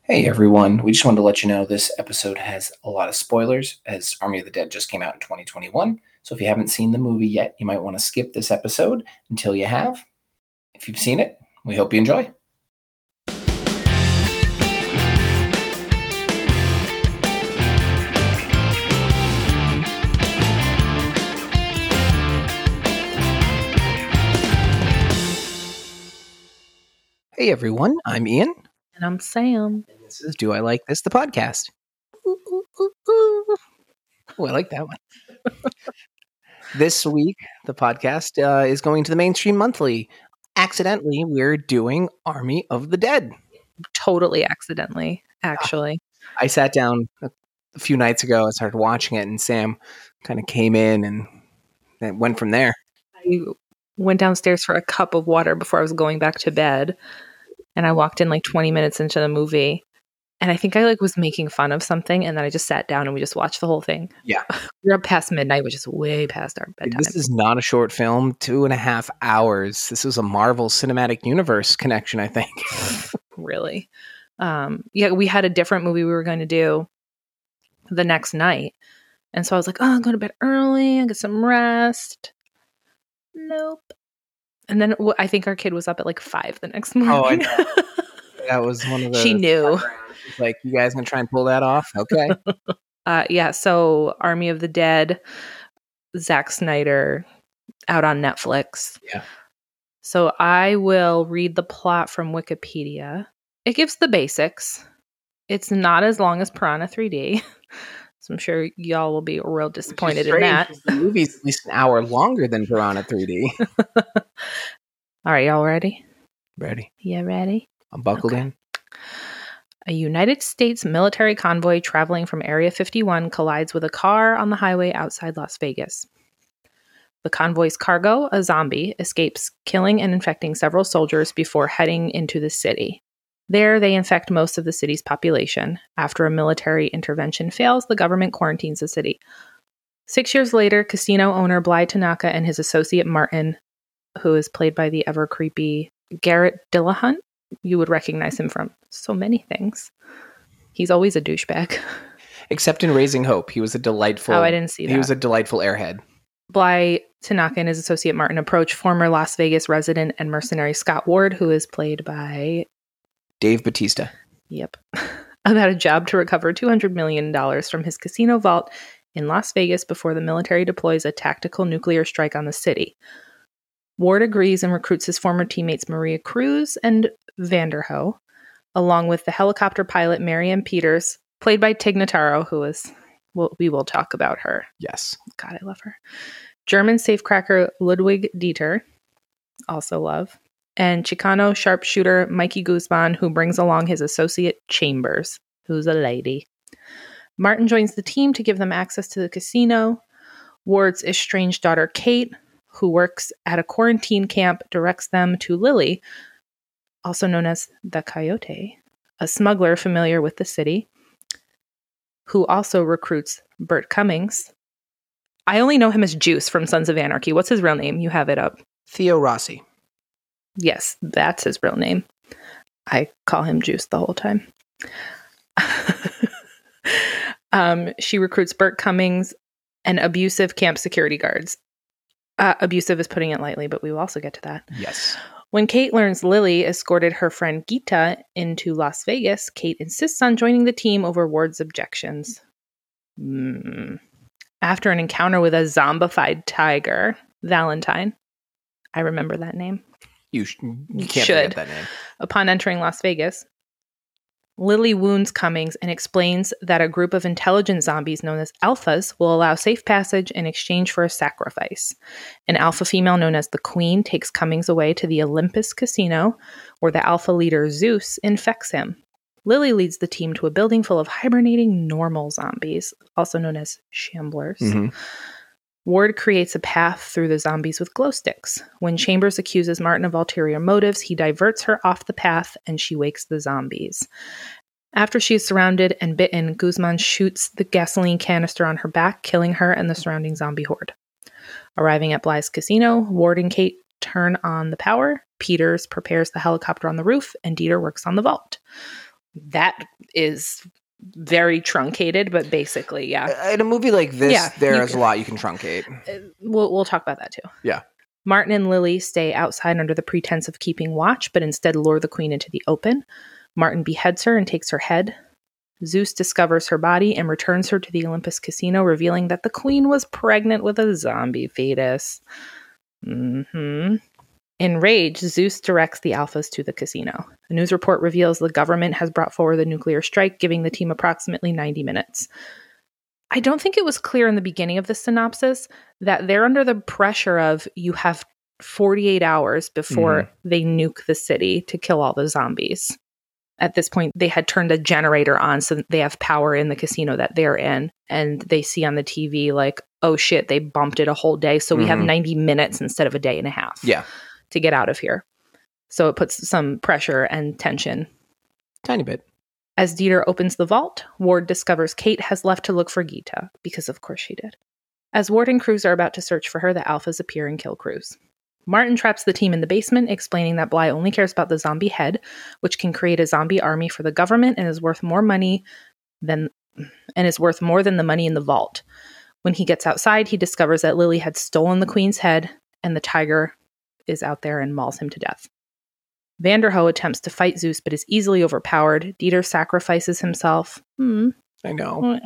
Hey everyone, we just wanted to let you know this episode has a lot of spoilers as Army of the Dead just came out in 2021. So if you haven't seen the movie yet, you might want to skip this episode until you have. If you've seen it, we hope you enjoy. Hey everyone, I'm Ian. And I'm Sam. And this is Do I Like This, the podcast. Ooh, ooh, ooh, ooh. Oh, I like that one. This week, the podcast is going to the Mainstream Monthly. Accidentally, we're doing Army of the Dead. Totally accidentally, actually. I sat down a few nights ago, I started watching it, and Sam kind of came in and went from there. I went downstairs for a cup of water before I was going back to bed. And I walked in like 20 minutes into the movie. And I think I was making fun of something. And then I just sat down and we just watched the whole thing. Yeah. We were up past midnight, which is way past our bedtime. This is not a short film, 2.5 hours. This was a Marvel Cinematic Universe connection, I think. Really? Yeah, we had a different movie we were going to do the next night. And so I was like, I'm going to bed early and get some rest. Nope. And then I think our kid was up at like 5 the next morning. Oh, I know. That was one of the... She knew. She's like, you guys gonna try and pull that off? Okay. Yeah, so Army of the Dead, Zack Snyder, out on Netflix. Yeah. So I will read the plot from Wikipedia. It gives the basics. It's not as long as Piranha 3D. So I'm sure y'all will be real disappointed in that. The movie's at least an hour longer than Piranha 3D. All right, y'all ready? Ready. Yeah, ready? I'm buckled in. A United States military convoy traveling from Area 51 collides with a car on the highway outside Las Vegas. The convoy's cargo, a zombie, escapes, killing and infecting several soldiers before heading into the city. There, they infect most of the city's population. After a military intervention fails, the government quarantines the city. 6 years later, casino owner Bly Tanaka and his associate Martin, who is played by the ever-creepy Garrett Dillahunt, you would recognize him from so many things. He's always a douchebag. Except in Raising Hope, he was a delightful... Oh, I didn't see that. He was a delightful airhead. Bly Tanaka and his associate Martin approach former Las Vegas resident and mercenary Scott Ward, who is played by... Dave Bautista. Yep. About a job to recover $200 million from his casino vault in Las Vegas before the military deploys a tactical nuclear strike on the city. Ward agrees and recruits his former teammates Maria Cruz and Vanderho, along with the helicopter pilot Marianne Peters, played by Tig Notaro, who is... Well, we will talk about her. Yes. God, I love her. German safecracker Ludwig Dieter, also love. And Chicano sharpshooter Mikey Guzman, who brings along his associate Chambers, who's a lady. Martin joins the team to give them access to the casino. Ward's estranged daughter Kate, who works at a quarantine camp, directs them to Lily, also known as the Coyote, a smuggler familiar with the city, who also recruits Bert Cummings. I only know him as Juice from Sons of Anarchy. What's his real name? You have it up. Theo Rossi. Yes, that's his real name. I call him Juice the whole time. She recruits Bert Cummings and abusive camp security guards. Abusive is putting it lightly, but we will also get to that. Yes. When Kate learns Lily escorted her friend Gita into Las Vegas, Kate insists on joining the team over Ward's objections. After an encounter with a zombified tiger, Valentine, I remember that name. You can't forget that name. Upon entering Las Vegas, Lily wounds Cummings and explains that a group of intelligent zombies known as alphas will allow safe passage in exchange for a sacrifice. An alpha female known as the Queen takes Cummings away to the Olympus Casino, where the alpha leader Zeus infects him. Lily leads the team to a building full of hibernating normal zombies, also known as shamblers. Mm-hmm. Ward creates a path through the zombies with glow sticks. When Chambers accuses Martin of ulterior motives, he diverts her off the path and she wakes the zombies. After she is surrounded and bitten, Guzman shoots the gasoline canister on her back, killing her and the surrounding zombie horde. Arriving at Bly's casino, Ward and Kate turn on the power. Peters prepares the helicopter on the roof, and Dieter works on the vault. That is very truncated, but basically, yeah. In a movie like this, Yeah, there's a lot you can truncate. We'll talk about that too. Yeah. Martin and Lily stay outside under the pretense of keeping watch, but instead lure the queen into the open. Martin beheads her and takes her head. Zeus discovers her body and returns her to the Olympus Casino, revealing that the queen was pregnant with a zombie fetus. Enraged, Zeus directs the Alphas to the casino. A news report reveals the government has brought forward a nuclear strike, giving the team approximately 90 minutes. I don't think it was clear in the beginning of the synopsis that they're under the pressure of you have 48 hours before they nuke the city to kill all the zombies. At this point, they had turned a generator on so that they have power in the casino that they're in. And they see on the TV like, oh shit, they bumped it a whole day. So we have 90 minutes instead of a day and a half to get out of here. So it puts some pressure and tension. Tiny bit. As Dieter opens the vault, Ward discovers Kate has left to look for Gita, because of course she did. As Ward and Cruz are about to search for her, the Alphas appear and kill Cruz. Martin traps the team in the basement, explaining that Bly only cares about the zombie head, which can create a zombie army for the government and is worth more than the money in the vault. When he gets outside, he discovers that Lily had stolen the queen's head, and the tiger is out there and mauls him to death. Vanderho attempts to fight Zeus, but is easily overpowered. Dieter sacrifices himself. I know.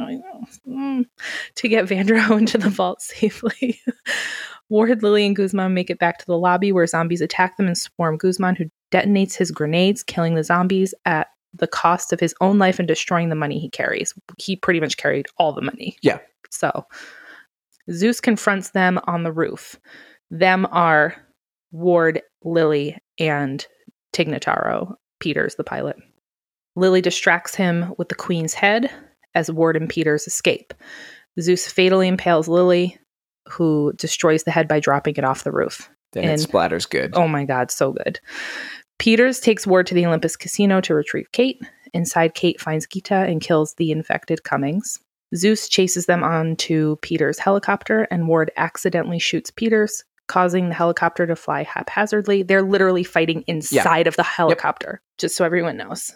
To get Vanderho into the vault safely. Ward, Lily, and Guzman make it back to the lobby where zombies attack them and swarm Guzman, who detonates his grenades, killing the zombies at the cost of his own life and destroying the money he carries. He pretty much carried all the money. Yeah. So Zeus confronts them on the roof. Them are Ward, Lily, and Tignataro, Peters, the pilot. Lily distracts him with the queen's head as Ward and Peters escape. Zeus fatally impales Lily, who destroys the head by dropping it off the roof. Then it splatters good. Oh my god, so good. Peters takes Ward to the Olympus Casino to retrieve Kate. Inside, Kate finds Gita and kills the infected Cummings. Zeus chases them onto Peters' helicopter, and Ward accidentally shoots Peters, causing the helicopter to fly haphazardly. They're literally fighting inside of the helicopter, just so everyone knows.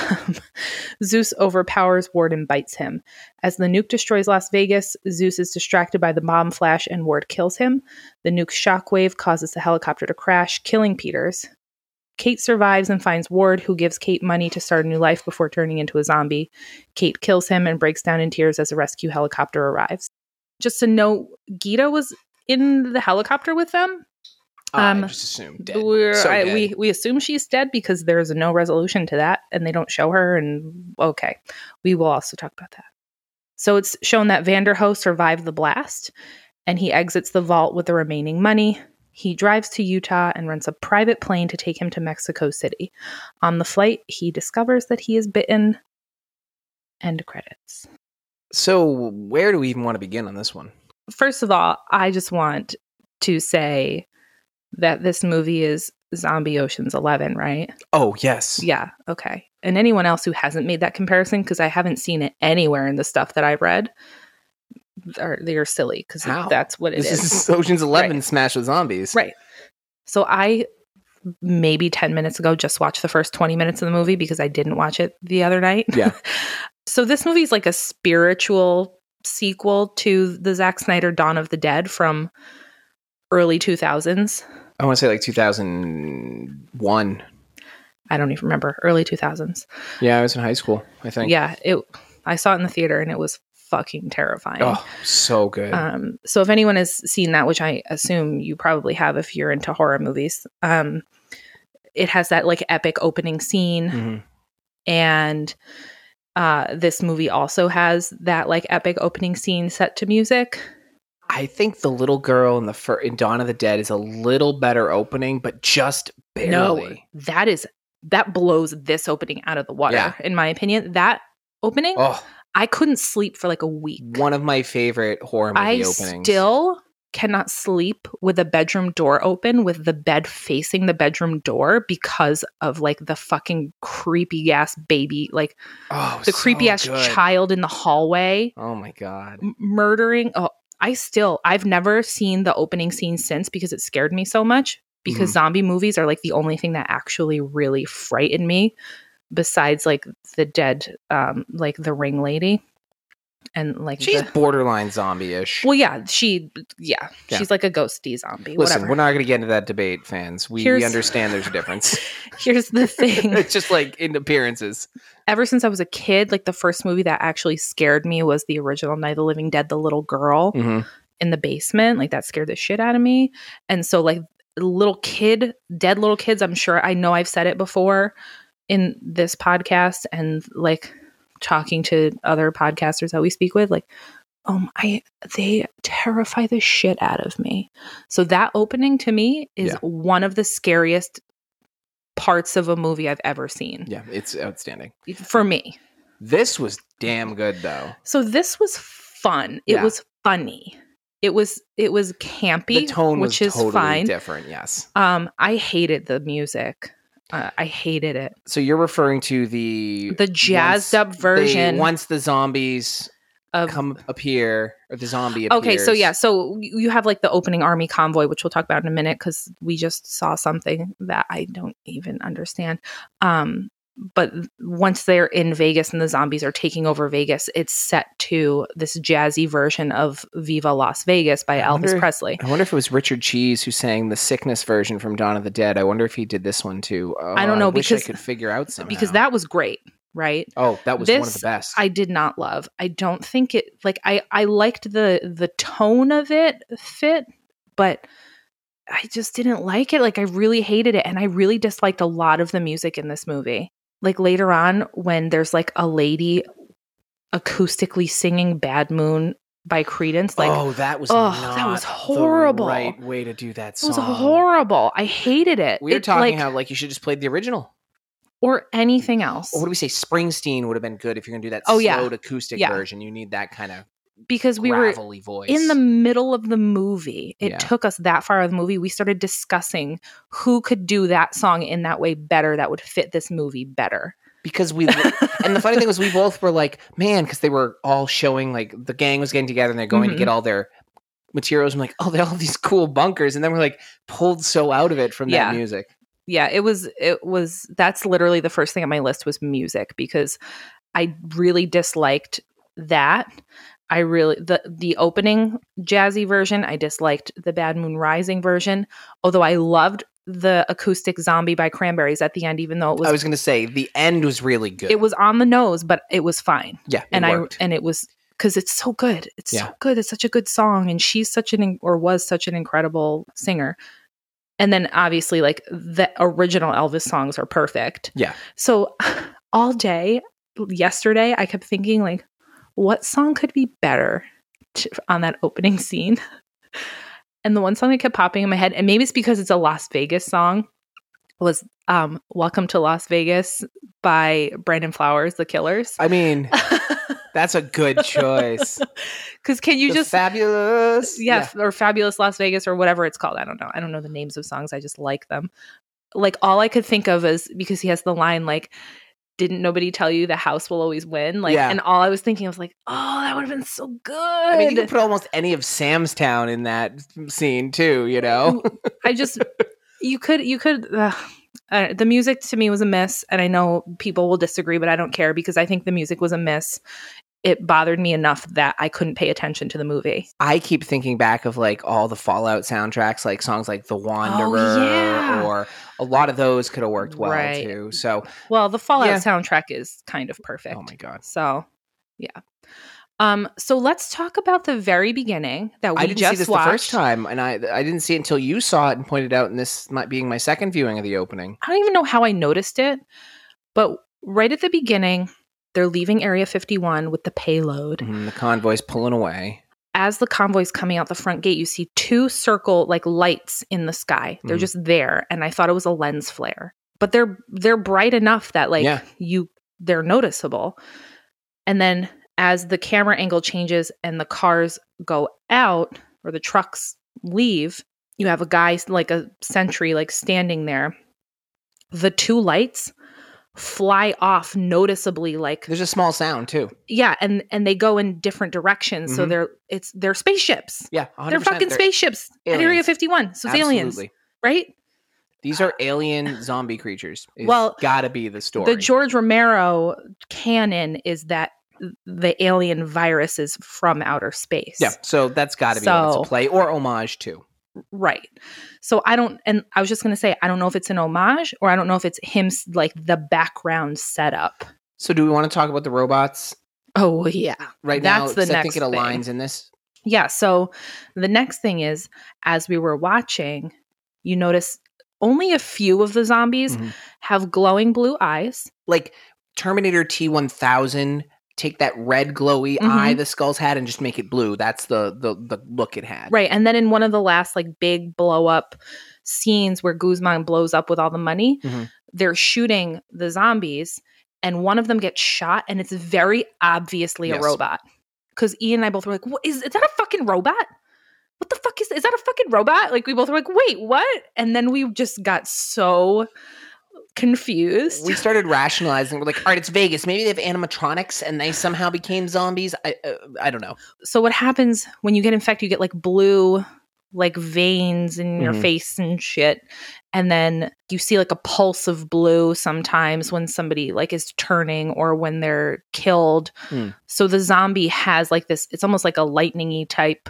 Zeus overpowers Ward and bites him. As the nuke destroys Las Vegas, Zeus is distracted by the bomb flash and Ward kills him. The nuke's shockwave causes the helicopter to crash, killing Peters. Kate survives and finds Ward, who gives Kate money to start a new life before turning into a zombie. Kate kills him and breaks down in tears as a rescue helicopter arrives. Just to note, Gita was in the helicopter with them. I just assumed dead. We assume she's dead because there's no resolution to that and they don't show her. And okay, we will also talk about that. So it's shown that Vanderho survived the blast and he exits the vault with the remaining money. He drives to Utah and rents a private plane to take him to Mexico City. On the flight, he discovers that he is bitten. End credits. So where do we even want to begin on this one? First of all, I just want to say that this movie is Zombie Ocean's 11, right? Oh, yes. Yeah, okay. And anyone else who hasn't made that comparison, because I haven't seen it anywhere in the stuff that I've read, they're silly, because that's what it is. This is Ocean's 11 smash with zombies. Right. So I, maybe 10 minutes ago, just watched the first 20 minutes of the movie because I didn't watch it the other night. Yeah. So this movie is like a spiritual sequel to the Zack Snyder Dawn of the Dead from early 2000s. I want to say like 2001. I don't even remember. Early 2000s. Yeah, I was in high school, I think. Yeah, I saw it in the theater and it was fucking terrifying. Oh, so good. So if anyone has seen that, which I assume you probably have if you're into horror movies, it has that like epic opening scene. And this movie also has that like epic opening scene set to music. I think the little girl in Dawn of the Dead is a little better opening, but just barely. No, that blows this opening out of the water, in my opinion. That opening, I couldn't sleep for like a week. One of my favorite horror movie openings. I still cannot sleep with a bedroom door open with the bed facing the bedroom door because of like the fucking creepy ass baby, like the creepy ass child in the hallway. Oh my God. Murdering. Oh, I've never seen the opening scene since because it scared me so much because zombie movies are like the only thing that actually really frightened me. besides like the dead, like the ring lady. And like she's borderline zombie-ish. Well, yeah, she's like a ghosty zombie. Listen, whatever. We're not going to get into that debate, fans. We understand there's a difference. Here's the thing. It's just like in appearances. Ever since I was a kid, like the first movie that actually scared me was the original Night of the Living Dead, the little girl in the basement. Like that scared the shit out of me. And so like dead little kids, I'm sure I know I've said it before in this podcast and like talking to other podcasters that we speak with, like, they terrify the shit out of me. So that opening to me is one of the scariest parts of a movie I've ever seen. Yeah, it's outstanding. For me. This was damn good though. So this was fun. It was funny. It was campy. The tone which was totally fine. Different, yes. I hated the music. I hated it. So you're referring to the jazzed up version. Once the zombies appear, or the zombie appears. Okay, so you have like the opening army convoy, which we'll talk about in a minute because we just saw something that I don't even understand. But once they're in Vegas and the zombies are taking over Vegas, it's set to this jazzy version of Viva Las Vegas by Elvis Presley. I wonder if it was Richard Cheese who sang the Sickness version from Dawn of the Dead. I wonder if he did this one too. I don't know. I wish I could figure out somehow. Because that was great, right? Oh, that was one of the best. I did not love. I don't think it, like, I liked the tone of it fit, but I just didn't like it. Like, I really hated it. And I really disliked a lot of the music in this movie. Like later on when there's like a lady acoustically singing Bad Moon by Creedence. Like, that was horrible. The right way to do that song. It was horrible. I hated it. We were talking how like you should just play the original. Or anything else. Or what do we say? Springsteen would have been good if you're going to do that slowed acoustic version. You need that kind of because we were voice. In the middle of the movie. It took us that far of the movie. We started discussing who could do that song in that way better, that would fit this movie better. Because and the funny thing was we both were like, man, because they were all showing, like the gang was getting together and they're going to get all their materials. I'm like, oh, they all have these cool bunkers. And then we're like pulled so out of it from that music. Yeah, it was, that's literally the first thing on my list was music because I really disliked that. The opening jazzy version, I disliked the Bad Moon Rising version, although I loved the acoustic Zombie by Cranberries at the end, even though it was... I was going to say, the end was really good. It was on the nose, but it was fine. Yeah, worked. And it was... Because it's so good. It's so good. It's such a good song, and she's was such an incredible singer. And then, obviously, like, the original Elvis songs are perfect. Yeah. So, all day, yesterday, I kept thinking, like, what song could be better on that opening scene? And the one song that kept popping in my head, and maybe it's because it's a Las Vegas song, was Welcome to Las Vegas by Brandon Flowers, The Killers. I mean, that's a good choice. Because can you just... Fabulous. Or Fabulous Las Vegas or whatever it's called. I don't know. I don't know the names of songs. I just like them. Like, all I could think of is, because he has the line, like, didn't nobody tell you the house will always win? Like, and all I was thinking, I was like, oh, that would have been so good. I mean, you could put almost any of Sam's Town in that scene too, you know? You could, the music to me was a miss, and I know people will disagree, but I don't care because I think the music was a miss. It bothered me enough that I couldn't pay attention to the movie. I keep thinking back of like all the Fallout soundtracks, like songs like The Wanderer, or a lot of those could have worked well too. So, well, the Fallout soundtrack is kind of perfect. Oh my God. So, yeah. So let's talk about the very beginning that we I didn't just see this watched. The first time, and I didn't see it until you saw it and pointed out, and this might being my second viewing of the opening. I don't even know how I noticed it, but right at the beginning, they're leaving Area 51 with the payload. The convoy's pulling away. As the convoy's coming out the front gate, you see two circle like lights in the sky. They're just there, and I thought it was a lens flare, but they're bright enough that like they're noticeable. And then as the camera angle changes and the cars go out or the trucks leave, you have a guy like a sentry like standing there. The two lights fly off noticeably, like there's a small sound too. Yeah, and they go in different directions. So they're spaceships. Yeah, 100%. They're fucking spaceships at Area 51. So it's aliens, right? These are alien zombie creatures. It's Well, gotta be the story. The George Romero canon is that the alien virus is from outer space. Yeah, so that's gotta be what it's a play or homage to. Right. So I was just going to say, I don't know if it's an homage or I don't know if it's him, like the background setup. So do we want to talk about the robots? Oh, yeah. Right now, I think it aligns in this. Yeah. So the next thing is, as we were watching, you notice only a few of the zombies have glowing blue eyes. Like Terminator T-1000, take that red glowy eye the skulls had and just make it blue. That's the look it had. Right. And then in one of the last like big blow up scenes where Guzman blows up with all the money, they're shooting the zombies and one of them gets shot and it's very obviously a robot. Because Ian and I both were like, is that a fucking robot? What the fuck is that a fucking robot? Like we both were like, wait, what? And then we just got so confused. We started rationalizing. We're like, all right, it's Vegas. Maybe they have animatronics and they somehow became zombies. I don't know. So what happens when you get infected, you get like blue like veins in your face and shit. And then you see like a pulse of blue sometimes when somebody like is turning or when they're killed. So the zombie has like this, it's almost like a lightning-y type.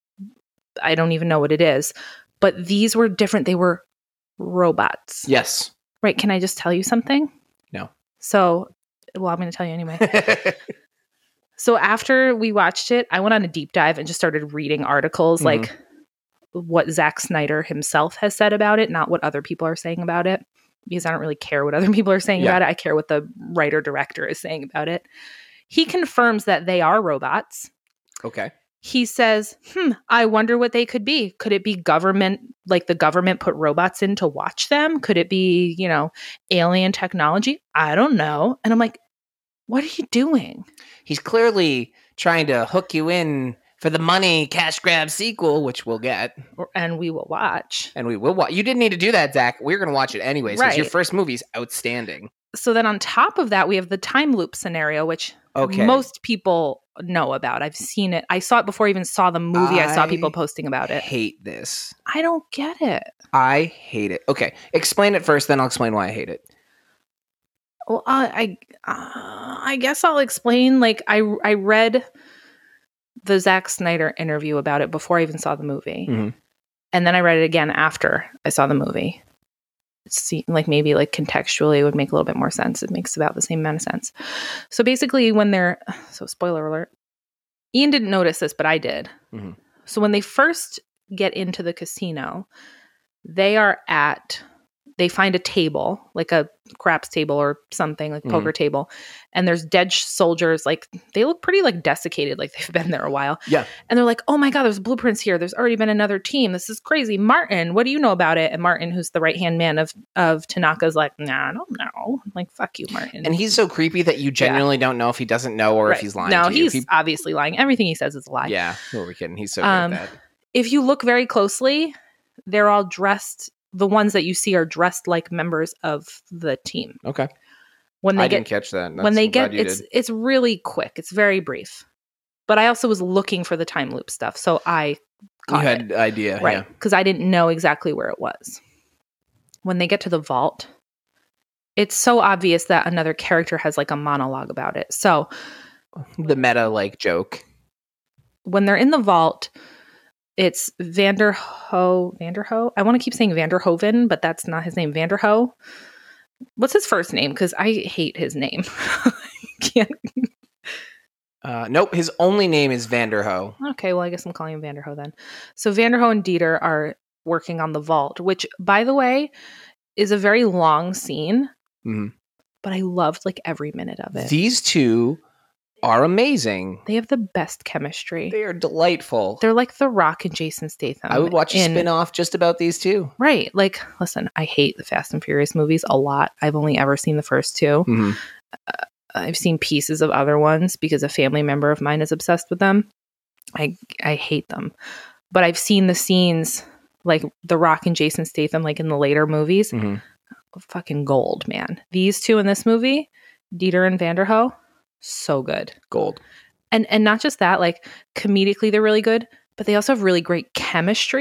I don't even know what it is. But these were different. They were robots. Yes. Right. Can I just tell you something? No. So, well, I'm going to tell you anyway. So after we watched it, I went on a deep dive and just started reading articles like what Zack Snyder himself has said about it, not what other people are saying about it, because I don't really care what other people are saying about it. I care what the writer-director is saying about it. He confirms that they are robots. Okay. He says, I wonder what they could be. Could it be government, like the government put robots in to watch them? Could it be, alien technology? I don't know. And I'm like, what are you doing? He's clearly trying to hook you in for the money cash grab sequel, which we'll get. And we will watch. You didn't need to do that, Zach. We're going to watch it anyways, because your first movie's outstanding. So then on top of that, we have the time loop scenario, which most people know about. I've seen it. I saw it before I even saw the movie. I saw people posting about it. I hate this. I don't get it. I hate it. Okay. Explain it first, then I'll explain why I hate it. Well, I guess I'll explain. Like, I read the Zack Snyder interview about it before I even saw the movie. And then I read it again after I saw the movie. Like maybe like contextually it would make a little bit more sense. It makes about the same amount of sense. So basically so spoiler alert, Ian didn't notice this, but I did. So when they first get into the casino, they find a table, like a craps table or something, like a poker table. And there's dead soldiers. Like they look pretty like desiccated, like they've been there a while. Yeah. And they're like, oh my God, there's blueprints here. There's already been another team. This is crazy. Martin, what do you know about it? And Martin, who's the right-hand man of Tanaka's like, nah, I don't know. I'm like, fuck you, Martin. And he's so creepy that you genuinely don't know if he doesn't know or if he's lying to you. No, he's obviously lying. Everything he says is a lie. Yeah. Who are we kidding? He's so good at that. If you look very closely, they're all dressed. The ones that you see are dressed like members of the team. Okay. I didn't catch that. It's really quick. It's very brief. But I also was looking for the time loop stuff, so I caught You had idea, right? Because I didn't know exactly where it was. When they get to the vault, it's so obvious that another character has like a monologue about it. So the meta like joke. When they're in the vault, it's Vanderho. I want to keep saying Vanderhoven, but that's not his name. Vanderho. What's his first name? Because I hate his name. Can't. Nope. His only name is Vanderho. Okay, well, I guess I'm calling him Vanderho then. So Vanderho and Dieter are working on the vault, which, by the way, is a very long scene. But I loved like every minute of it. These two are amazing. They have the best chemistry. They are delightful. They're like The Rock and Jason Statham. I would watch a spin-off just about these two. Right. Like, listen, I hate the Fast and Furious movies a lot. I've only ever seen the first two. I've seen pieces of other ones because a family member of mine is obsessed with them. I hate them. But I've seen the scenes like The Rock and Jason Statham, like in the later movies. Fucking gold, man. These two in this movie, Dieter and Vanderho, so good. Gold. And not just that, like comedically they're really good, but they also have really great chemistry.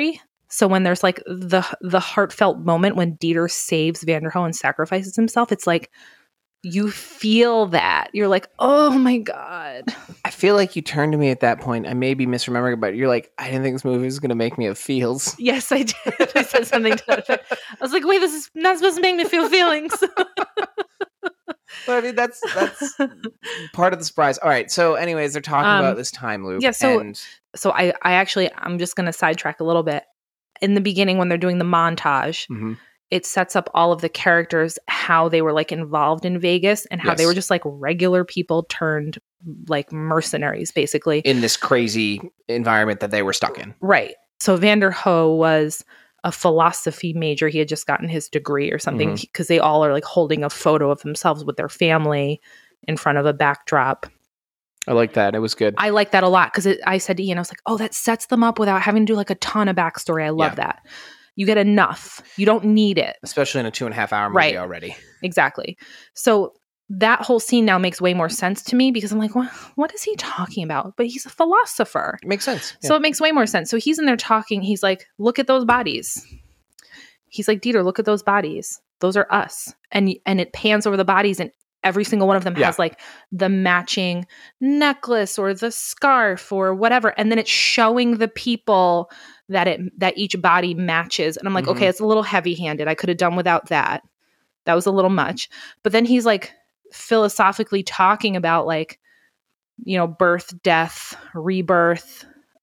So when there's like the heartfelt moment when Dieter saves Vanderho and sacrifices himself, it's like you feel that. You're like, oh my God. I feel like you turned to me at that point. I may be misremembering, but you're like, I didn't think this movie was going to make me have feels. Yes, I did. I said something to that effect. I was like, wait, this is not supposed to make me feel feelings. But I mean, that's part of the surprise. All right. So anyways, they're talking about this time loop. Yeah. So I actually, I'm just going to sidetrack a little bit. In the beginning, when they're doing the montage, it sets up all of the characters, how they were like involved in Vegas and how they were just like regular people turned like mercenaries, basically. In this crazy environment that they were stuck in. Right. So Vanderho was a philosophy major. He had just gotten his degree or something because they all are like holding a photo of themselves with their family in front of a backdrop. I like that. It was good. I like that a lot because I said to Ian, I was like, oh, that sets them up without having to do like a ton of backstory. I love that. You get enough. You don't need it. Especially in a 2.5 hour movie already. Exactly. So that whole scene now makes way more sense to me because I'm like, what is he talking about? But he's a philosopher. It makes sense. So it makes way more sense. So he's in there talking. He's like, look at those bodies. He's like, Dieter, look at those bodies. Those are us. And it pans over the bodies and every single one of them has like the matching necklace or the scarf or whatever. And then it's showing the people that each body matches. And I'm like, okay, it's a little heavy handed. I could have done without that. That was a little much. But then he's like philosophically talking about like, you know, birth, death, rebirth.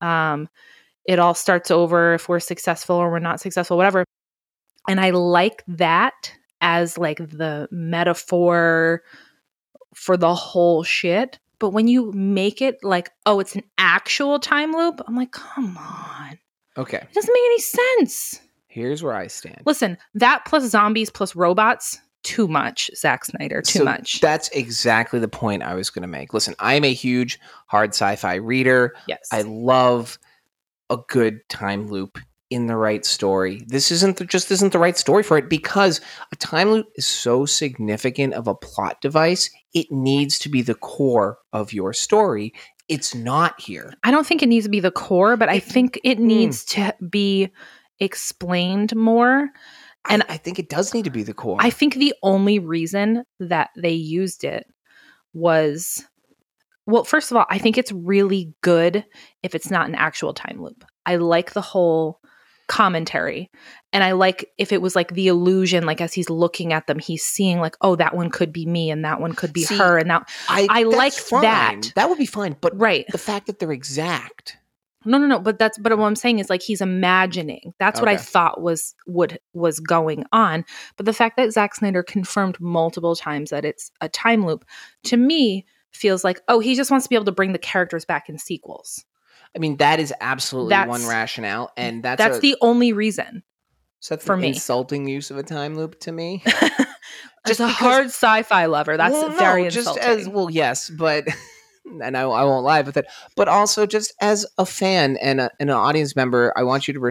It all starts over if we're successful or we're not successful, whatever. And I like that as like the metaphor for the whole shit. But when you make it like, oh, it's an actual time loop, I'm like, come on. Okay. It doesn't make any sense. Here's where I stand. Listen, that plus zombies plus robots, too much, Zack Snyder, too much. That's exactly the point I was going to make. Listen, I am a huge hard sci-fi reader. Yes. I love a good time loop in the right story. This isn't the right story for it because a time loop is so significant of a plot device. It needs to be the core of your story. It's not here. I don't think it needs to be the core, but I think it needs to be explained more. And I think it does need to be the core. I think the only reason that they used it was, well, first of all, I think it's really good if it's not an actual time loop. I like the whole commentary. And I like if it was like the illusion, like as he's looking at them, he's seeing like, oh, that one could be me and that one could be her. And that I like that. That would be fine. But right. The fact that they're exact. No. But what I'm saying is like he's imagining. That's what I thought was going on. But the fact that Zack Snyder confirmed multiple times that it's a time loop, to me, feels like, oh, he just wants to be able to bring the characters back in sequels. I mean, that is absolutely one rationale, and that's the only reason. So that's for me. Insulting use of a time loop to me. Just a hard sci-fi lover. That's very insulting. Just as well, yes, but and I won't lie with it. But also, just as a fan and an audience member, I want you to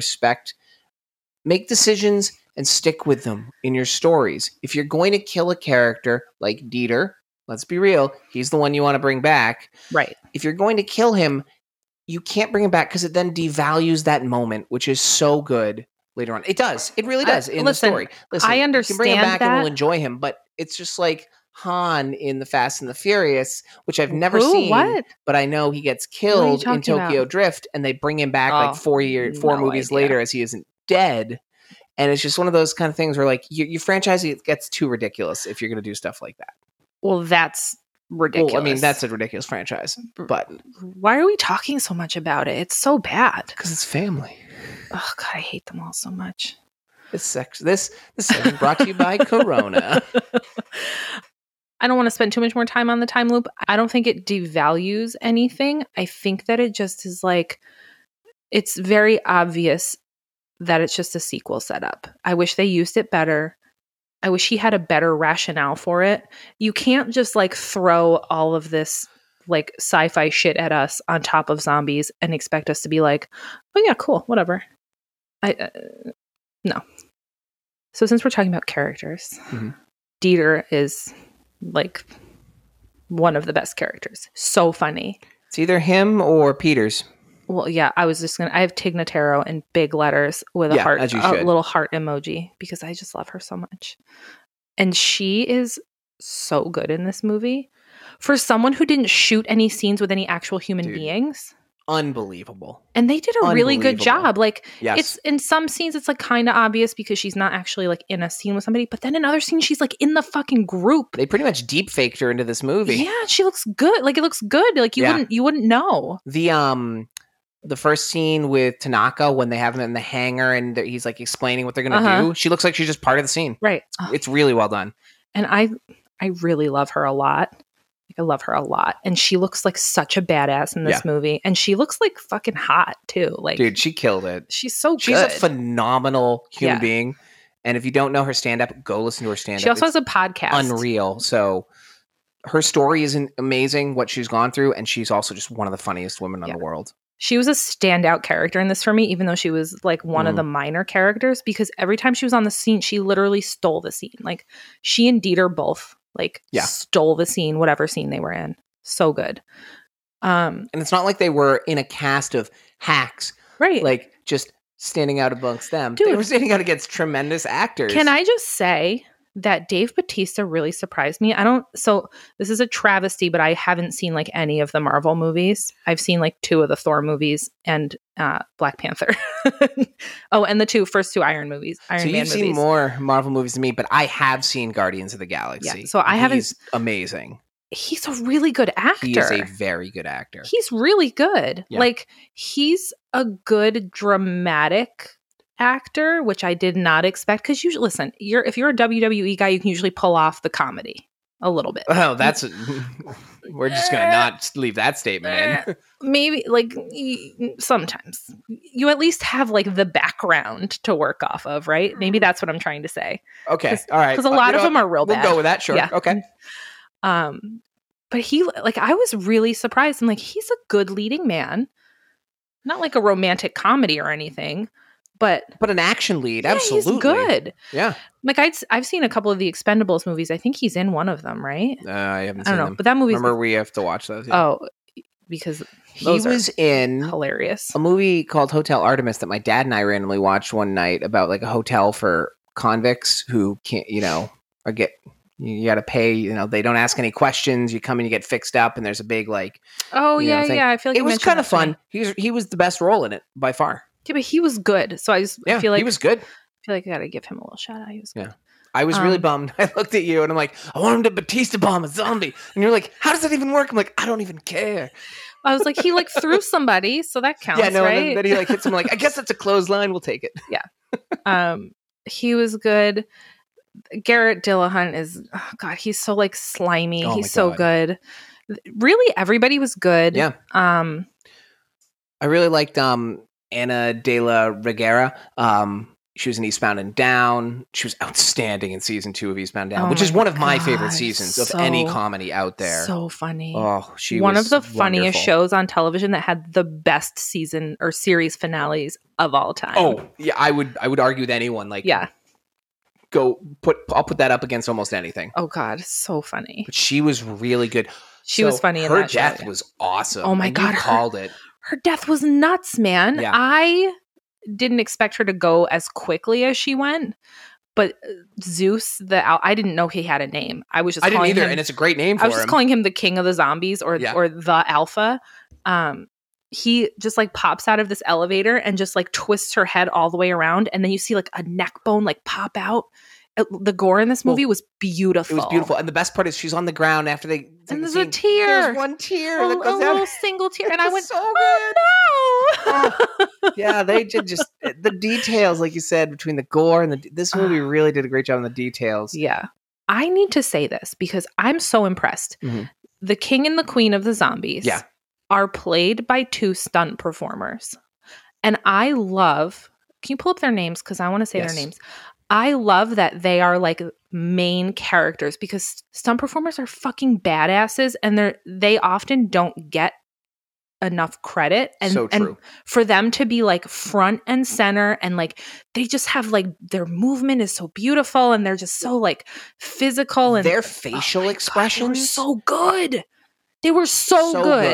make decisions and stick with them in your stories. If you're going to kill a character like Dieter, let's be real, he's the one you want to bring back. Right. If you're going to kill him, you can't bring him back because it then devalues that moment, which is so good later on. It does. It really does in the story. Listen, I understand you can bring him back that. and we'll enjoy him, but it's just like Han in The Fast and the Furious, which I've never seen, but I know he gets killed in Tokyo Drift, and they bring him back like 4 movies later as he isn't dead. And it's just one of those kind of things where like your franchise gets too ridiculous if you're going to do stuff like that. Well, that's ridiculous. Well, I mean, that's a ridiculous franchise, but why are we talking so much about it? It's so bad. Because it's family. Oh God, I hate them all so much. This segment brought to you by Corona. I don't want to spend too much more time on the time loop. I don't think it devalues anything. I think that it just is like, it's very obvious that it's just a sequel setup. I wish they used it better. I wish he had a better rationale for it. You can't just like throw all of this like sci-fi shit at us on top of zombies and expect us to be like, oh yeah, cool, whatever. No. So since we're talking about characters, Dieter is like one of the best characters. So funny. It's either him or Peters. Well, yeah, I have Tig Notaro in big letters with a heart, as you a should. little heart emoji, because I just love her so much. And she is so good in this movie. For someone who didn't shoot any scenes with any actual human beings. Unbelievable. And they did a really good job. Like, yes. It's in some scenes, it's like kind of obvious because she's not actually like in a scene with somebody. But then in other scenes, she's like in the fucking group. They pretty much deep faked her into this movie. Yeah, she looks good. Like, it looks good. Like, you wouldn't know. The first scene with Tanaka when they have him in the hangar and he's like explaining what they're going to do. She looks like she's just part of the scene. Right. It's really well done. And I really love her a lot. Like, I love her a lot. And she looks like such a badass in this movie. And she looks like fucking hot too. Like, dude, she killed it. She's so good. She's a phenomenal human being. And if you don't know her stand-up, go listen to her stand-up. She also has a podcast. Unreal. So her story is amazing, what she's gone through. And she's also just one of the funniest women in the world. She was a standout character in this for me, even though she was like one of the minor characters, because every time she was on the scene, she literally stole the scene. Like, she and Dieter both stole the scene, whatever scene they were in. So good. And it's not like they were in a cast of hacks. Right. Like, just standing out amongst them. Dude, they were standing out against tremendous actors. Can I just say that Dave Bautista really surprised me? So this is a travesty, but I haven't seen like any of the Marvel movies. I've seen like 2 of the Thor movies and Black Panther. And the first two Iron Man movies. So you've seen more Marvel movies than me, but I have seen Guardians of the Galaxy. Yeah, so I haven't. He's amazing. He's a really good actor. He is a very good actor. He's really good. Yeah. Like, he's a good dramatic actor, which I did not expect, because usually, listen, if you're a WWE guy, you can usually pull off the comedy a little bit. Oh, we're just gonna not leave that statement in. Maybe, like, sometimes you at least have like the background to work off of, right? Maybe that's what I'm trying to say. Okay, all right. Because a lot of them are real bad. We'll go with that. Sure. Yeah. Okay. But he, like, I was really surprised. I'm like, he's a good leading man, not like a romantic comedy or anything. But an action lead, absolutely. He's good. Yeah. Like, I've seen a couple of the Expendables movies. I think he's in one of them, right? I haven't seen them. But that movie. Remember, we have to watch those. Yeah. Oh, because he was in hilarious a movie called Hotel Artemis that my dad and I randomly watched one night about like a hotel for convicts who can't, you got to pay, they don't ask any questions. You come and you get fixed up and there's a big like, I feel like it was kind of fun. He was the best role in it by far. Yeah, but he was good. So I feel like he was good. I feel like I got to give him a little shout out. He was good. Yeah. I was really bummed. I looked at you and I'm like, I want him to Batista bomb a zombie. And you're like, how does that even work? I'm like, I don't even care. I was like, he like threw somebody, so that counts, right? And then he like hits him like, I guess that's a clothesline. We'll take it. Yeah. He was good. Garrett Dillahunt is, he's so like slimy. He's so good. Really, everybody was good. Yeah. I really liked Ana de la Reguera. She was in Eastbound and Down. She was outstanding in season 2 of Eastbound and Down, which is one of my favorite seasons of any comedy out there. So funny. Oh, she one was of the funniest shows on television that had the best season or series finales of all time. Oh, yeah, I would argue with anyone. Like, yeah. I'll put that up against almost anything. Oh God, so funny. But she was really good. She was funny in that show. Her death was awesome. Oh my God, you called it. Her death was nuts, man. Yeah. I didn't expect her to go as quickly as she went, but Zeus, I didn't know he had a name. I was just calling didn't either, him, and it's a great name for him. I was just calling him the king of the zombies or the alpha. He just like pops out of this elevator and just like twists her head all the way around, and then you see like a neck bone like pop out. The gore in this movie was beautiful. It was beautiful, and the best part is she's on the ground after they. And there's a tear. There's one tear that goes a little single tear, and I went, so good. Oh no! Yeah, they did just the details, like you said, between the gore and this movie really did a great job on the details. Yeah, I need to say this because I'm so impressed. Mm-hmm. The king and the queen of the zombies, are played by 2 stunt performers, and I love. Can you pull up their names because I want to say their names. I love that they are like main characters because stunt performers are fucking badasses and they often don't get enough credit. And, so true. And for them to be like front and center and like they just have like their movement is so beautiful and they're just so like physical and their facial expressions were so good. They were so good.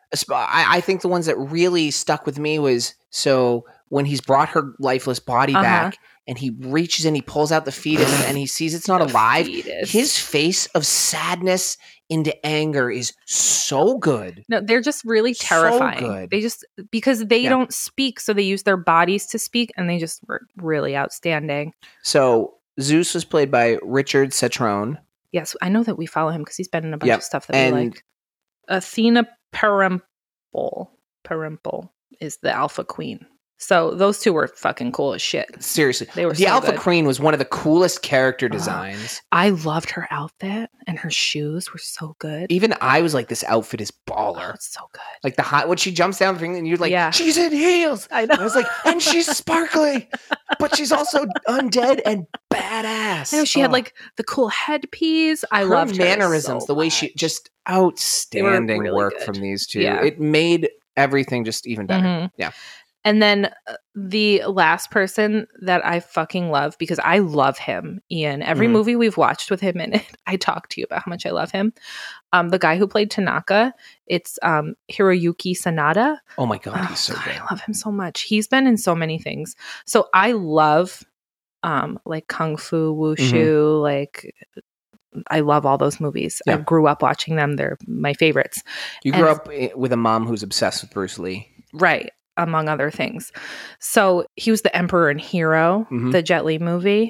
I think the ones that really stuck with me was when he's brought her lifeless body back and he reaches and he pulls out the fetus and he sees it's not alive. Fetus. His face of sadness into anger is so good. No, they're just really terrifying. good. They just, because they don't speak, so they use their bodies to speak, and they just were really outstanding. So Zeus was played by Richard Cetrone. Yes, I know that we follow him because he's been in a bunch of stuff that we like. Athena Perimpel is the Alpha Queen. So those two were fucking cool as shit. Seriously. They were the so Alpha good. Queen was one of the coolest character designs. I loved her outfit, and her shoes were so good. Even I was like, this outfit is baller. Oh, it's so good. Like when she jumps down the thing and you're like, she's in heels. I know. And I was like, and she's sparkly, but she's also undead and badass. I know, she had like the cool headpiece. I loved her mannerisms, so the way much. she just outstanding really work good. from these two. Yeah. It made everything just even better. Mhm. Yeah. And then the last person that I fucking love, because I love him, Ian. Every movie we've watched with him in it, I talk to you about how much I love him. The guy who played Tanaka, it's Hiroyuki Sanada. Oh my God, he's so good. I love him so much. He's been in so many things. So I love like Kung Fu, Wushu, like I love all those movies. Yeah. I grew up watching them. They're my favorites. You grew up with a mom who's obsessed with Bruce Lee. Right. Among other things. So he was the Emperor and Hero, the Jet Li movie.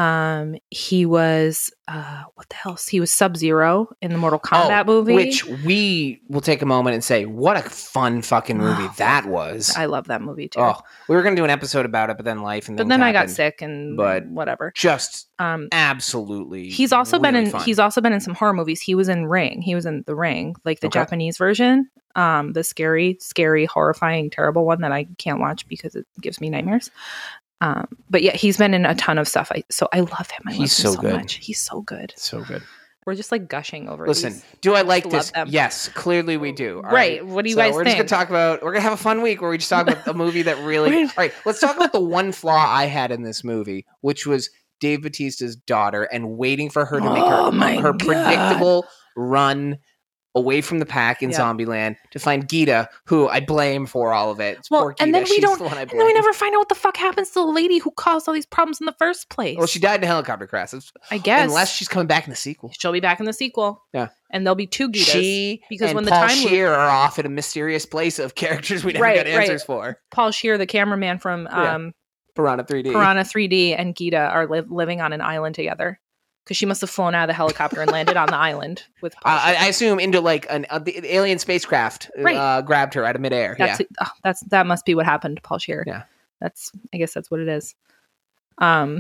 He was what the hell? He was Sub-Zero in the Mortal Kombat movie. Which we will take a moment and say, what a fun fucking movie that was. I love that movie too. Oh, we were going to do an episode about it, but then life and but then I got sick and whatever. Just absolutely. He's also really been in fun. he's also been in some horror movies. He was in Ring. He was in The Ring, like the Japanese version. The scary, horrifying, terrible one that I can't watch because it gives me nightmares. But yeah, he's been in a ton of stuff. So I love him. He's so good. Much. He's so good. So good. We're just like gushing over. Listen, do I like Love this? them. Yes, clearly we do. All right. What do you guys we're think? just going to talk about, we're going to have a fun week where we just talk about a movie that really, all right, let's talk about the one flaw I had in this movie, which was Dave Bautista's daughter and waiting for her to make her predictable run away from the pack in Zombieland to find Gita, who I blame for all of it. It's poor Gita. And then we don't, the and then we never find out what the fuck happens to the lady who caused all these problems in the first place. Well, she died in a helicopter crash. I guess. Unless she's coming back in the sequel. She'll be back in the sequel. Yeah. And there'll be two Gitas. She because and when Paul the time Scheer are off at a mysterious place of characters we never got answers for. Paul Scheer, the cameraman from Piranha 3D. Piranha 3D and Gita are living on an island together. Because she must have flown out of the helicopter and landed on the island with Paul Scheer. I assume into like the alien spacecraft grabbed her out of midair. That must be what happened to Paul Scheer. Yeah. I guess that's what it is. God,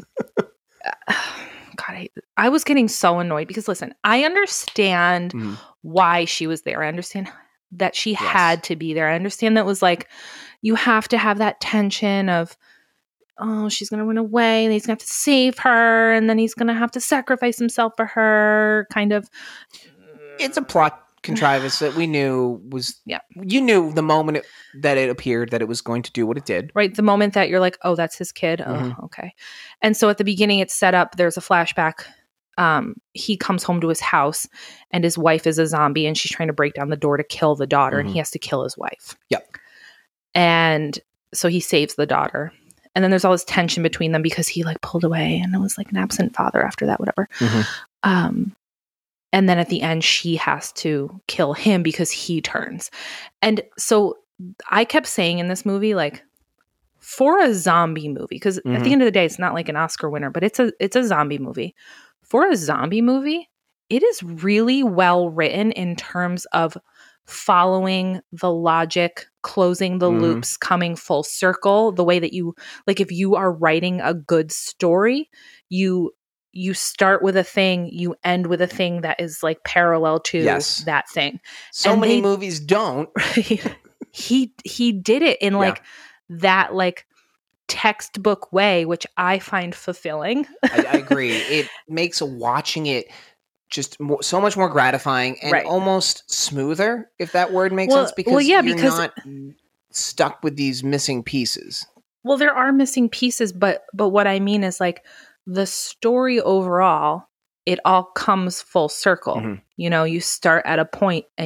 I was getting so annoyed because listen, I understand why she was there. I understand that she had to be there. I understand that it was like, you have to have that tension of, oh, she's going to run away and he's going to have to save her and then he's going to have to sacrifice himself for her, kind of. It's a plot contrivance that we knew was, you knew the moment that it appeared that it was going to do what it did. Right. The moment that you're like, oh, that's his kid. Oh, okay. And so at the beginning it's set up, there's a flashback. He comes home to his house and his wife is a zombie and she's trying to break down the door to kill the daughter and he has to kill his wife. Yep. And so he saves the daughter. And then there's all this tension between them because he like pulled away and it was like an absent father after that, whatever. And then at the end, she has to kill him because he turns. And so I kept saying in this movie, like, for a zombie movie, because at the end of the day, it's not like an Oscar winner, but it's a zombie movie. For a zombie movie, it is really well written in terms of following the logic, closing the loops, coming full circle, the way that you, like, if you are writing a good story, you start with a thing, you end with a thing that is like parallel to that thing. So many movies don't. He did it in like that like textbook way, which I find fulfilling. I agree. It makes watching it just so much more gratifying and almost smoother, if that word makes sense, because you're not stuck with these missing pieces. Well, there are missing pieces, but what I mean is like the story overall, it all comes full circle. You know, you start at a point and you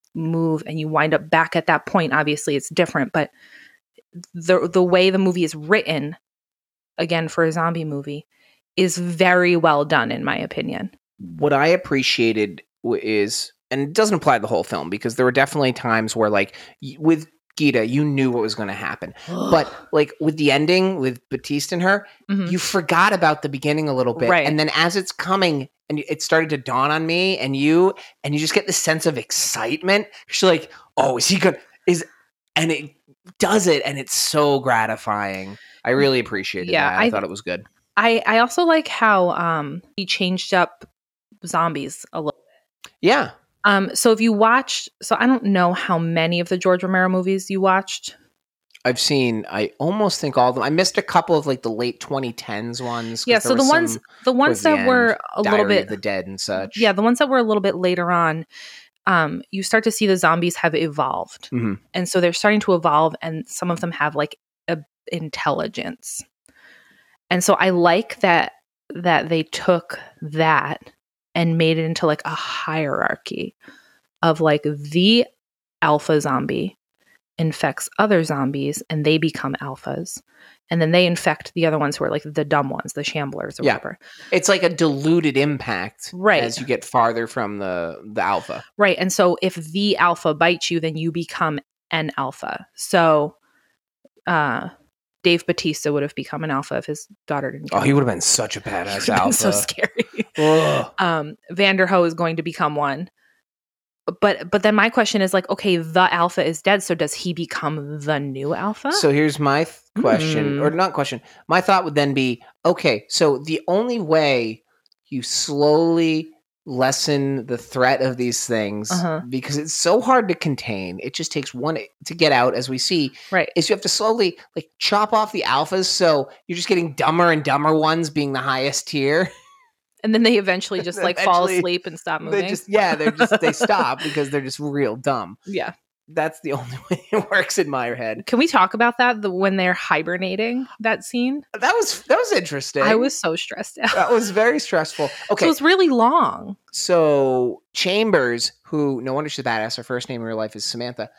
move and you wind up back at that point. Obviously it's different, but the way the movie is written, again, for a zombie movie, is very well done, in my opinion. What I appreciated is, and it doesn't apply to the whole film, because there were definitely times where, like, with Gita, you knew what was going to happen. But, like, with the ending, with Batiste and her, you forgot about the beginning a little bit. Right. And then as it's coming, and it started to dawn on me and you just get this sense of excitement. You're like, oh, is he going to, and it does it, and it's so gratifying. I really appreciated that. I thought it was good. I also like how he changed up zombies a little bit. Yeah. So if you watched, so I don't know how many of the George Romero movies you watched. I've seen, I almost think all of them. I missed a couple of like the late 2010s ones. Yeah, so the ones that were a little bit of the Dead and such. Yeah, the ones that were a little bit later on, you start to see the zombies have evolved. Mm-hmm. And so they're starting to evolve, and some of them have like intelligence. And so I like that they took that and made it into like a hierarchy of like the alpha zombie infects other zombies and they become alphas. And then they infect the other ones who are like the dumb ones, the shamblers or whatever. It's like a diluted impact, right, as you get farther from the alpha. Right. And so if the alpha bites you, then you become an alpha. So Dave Bautista would have become an alpha if his daughter didn't. Oh, he would have been such a badass alpha. So scary. Vanderho is going to become one. But then my question is like, okay, the alpha is dead, so does he become the new alpha? So here's my question, or not question. My thought would then be, okay, so the only way you slowly lessen the threat of these things, because it's so hard to contain, it just takes one to get out, as we see, right, is you have to slowly like chop off the alphas, so you're just getting dumber and dumber ones being the highest tier. And then they eventually just like fall asleep and stop moving. They stop because they're just real dumb. Yeah. That's the only way it works in my head. Can we talk about that? When they're hibernating, that scene? That was interesting. I was so stressed out. That was very stressful. Okay. So it was really long. So Chambers, who, no wonder she's badass, her first name in real life is Samantha.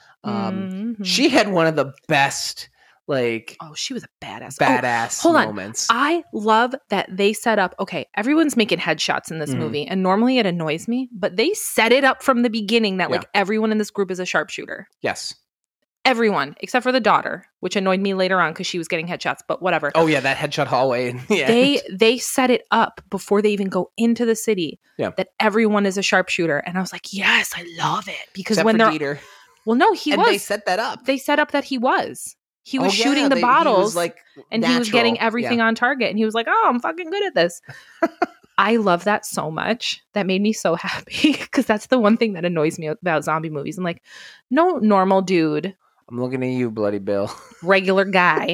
She had one of the best, like, she was a badass moments. I love that they set up, okay, everyone's making headshots in this movie, and normally it annoys me, but they set it up from the beginning that like everyone in this group is a sharpshooter. Yes. Everyone, except for the daughter, which annoyed me later on because she was getting headshots, but whatever. Oh yeah, that headshot hallway. They set it up before they even go into the city that everyone is a sharpshooter, and I was like, yes, I love it, because except when for they're Dieter. Well, no, he was. They set that up. They set up that he was. He was shooting the bottles, he was like and natural. He was getting everything on target, and he was like, "Oh, I'm fucking good at this." I love that so much. That made me so happy, because that's the one thing that annoys me about zombie movies. I'm like, no normal dude. I'm looking at you, Bloody Bill. Regular guy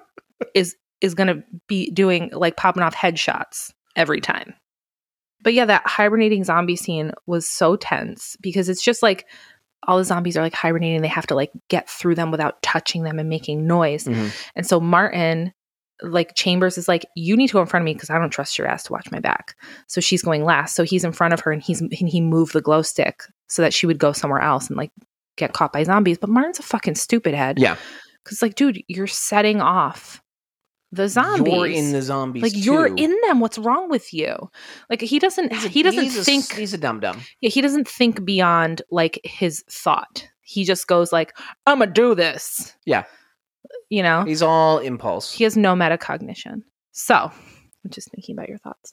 is gonna be doing like popping off headshots every time. But yeah, that hibernating zombie scene was so tense, because it's just like, all the zombies are like hibernating. They have to like get through them without touching them and making noise. And so Martin, like Chambers, is like, you need to go in front of me because I don't trust your ass to watch my back. So she's going last. So he's in front of her, and he moved the glow stick so that she would go somewhere else and like get caught by zombies. But Martin's a fucking stupid head. Yeah. Because like, dude, you're setting off the zombies. You're in the zombies, like, you're in them. What's wrong with you? Like, he doesn't think he's a dum-dum. Yeah, he doesn't think beyond like his thought. He just goes like, I'm gonna do this. Yeah. You know? He's all impulse. He has no metacognition. So, I'm just thinking about your thoughts.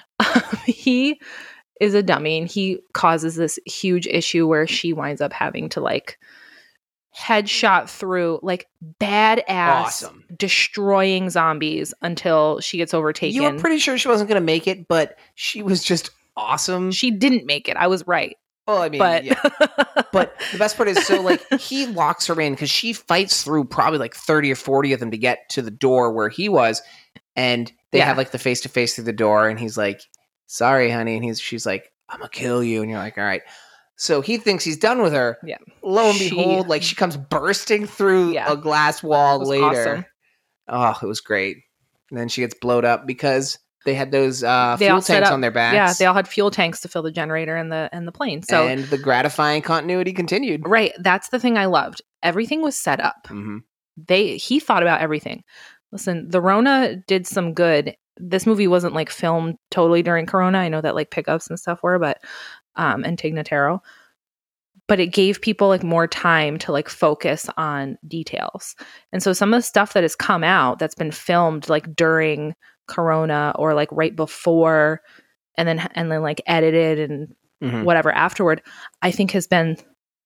He is a dummy, and he causes this huge issue where she winds up having to like headshot through like badass destroying zombies until she gets overtaken. You were pretty sure she wasn't going to make it, but she was just awesome. She didn't make it. I was right. Well, I mean, yeah. But the best part is, so like, he locks her in because she fights through probably like 30 or 40 of them to get to the door where he was, and they have like the face-to-face through the door, and he's like, sorry, honey, and she's like, I'm gonna kill you, and you're like, all right. So he thinks he's done with her. Yeah. Lo and behold, like, she comes bursting through a glass wall later. Awesome. Oh, it was great. And then she gets blowed up because They had those They all fuel set tanks up- on their backs. Yeah, they all had fuel tanks to fill the generator and the plane. So and the gratifying continuity continued. right, that's the thing I loved. Everything was set up. Mm-hmm. He thought about everything. Listen, the Rona did some good. This movie wasn't like filmed totally during Corona. I know that like pickups and stuff were, but and Tignataro. But it gave people like more time to like focus on details. And so some of the stuff that has come out that's been filmed like during Corona or like right before and then like edited and Mm-hmm. whatever afterward, I think has been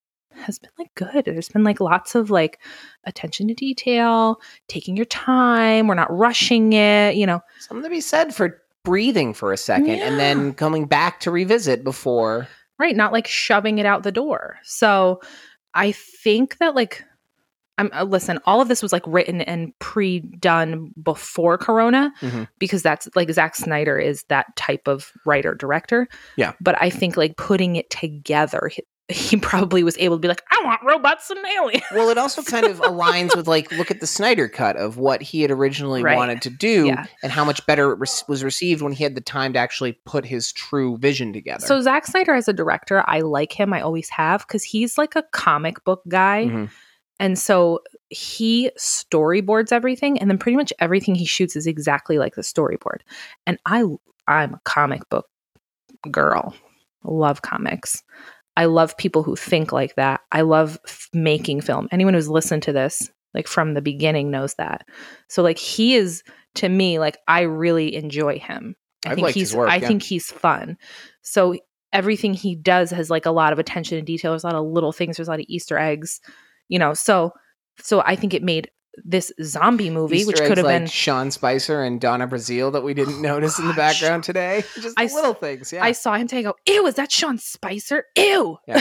like good. There's been like lots of like attention to detail, taking your time. We're not rushing it, you know. Something to be said for breathing for a second and then coming back to revisit before. Right, not like shoving it out the door. So I think that like listen, all of this was like written and pre-done before Corona because that's like Zack Snyder is that type of writer director. Yeah. But I think like putting it together, he probably was able to be like, I want robots and aliens. Well, it also kind of aligns with like, look at the Snyder cut of what he had originally Right. wanted to do Yeah. and how much better it was received when he had the time to actually put his true vision together. So Zack Snyder as a director, I like him. I always have because he's like a comic book guy. Mhm. And so he storyboards everything, and then pretty much everything he shoots is exactly like the storyboard. And I'm a comic book girl. I love comics. I love people who think like that. I love making film. Anyone who's listened to this, like from the beginning, knows that. So like he is, to me, like I really enjoy him. I've liked his work, I yeah. think he's fun. So everything he does has like a lot of attention to detail. There's a lot of little things. There's a lot of Easter eggs, you know. So I think it made this zombie movie, Easter which eggs could have like been. Sean Spicer and Donna Brazile that we didn't notice in the gosh. background today. Just I the little things, yeah. I saw him today. I go, ew, is that Sean Spicer? Ew. Yeah.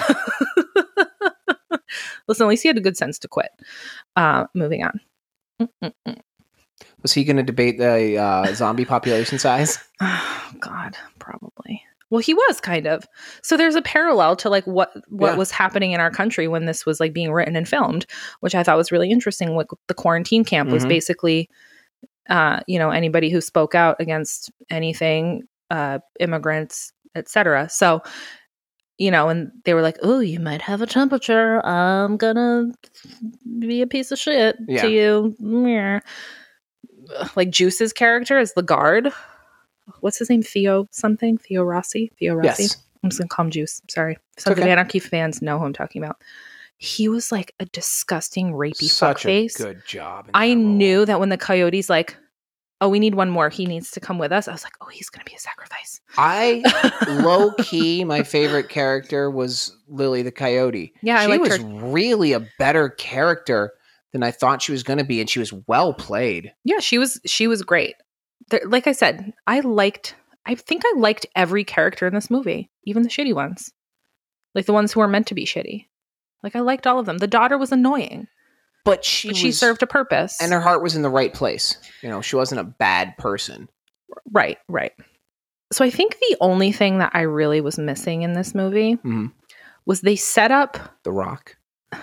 Listen, at least he had a good sense to quit. Moving on. Was he going to debate the zombie population size? Oh, God, probably. Well, he was kind of. So there's a parallel to like what was happening in our country when this was like being written and filmed, which I thought was really interesting. Like the quarantine camp was basically, anybody who spoke out against anything, immigrants, etc. So, and they were like, "Oh, you might have a temperature. I'm gonna be a piece of shit to you." Yeah. Like Juice's character is the guard. What's his name? Theo something? Theo Rossi? Yes. I'm just going to call him Juice. Sorry. Sons of Anarchy fans know who I'm talking about. He was like a disgusting, rapey fuckface. Such a good job. I knew that when the coyote's like, oh, we need one more. He needs to come with us. I was like, oh, he's going to be a sacrifice. Low key, my favorite character was Lily the Coyote. Yeah, I liked her. She was really a better character than I thought she was going to be, and she was well played. Yeah, she was great. Like I said, I think I liked every character in this movie, even the shitty ones. Like the ones who were meant to be shitty. Like I liked all of them. The daughter was annoying. But she served a purpose. And her heart was in the right place. She wasn't a bad person. Right. So I think the only thing that I really was missing in this movie was they set up The Rock.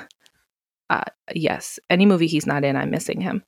Yes. Any movie he's not in, I'm missing him.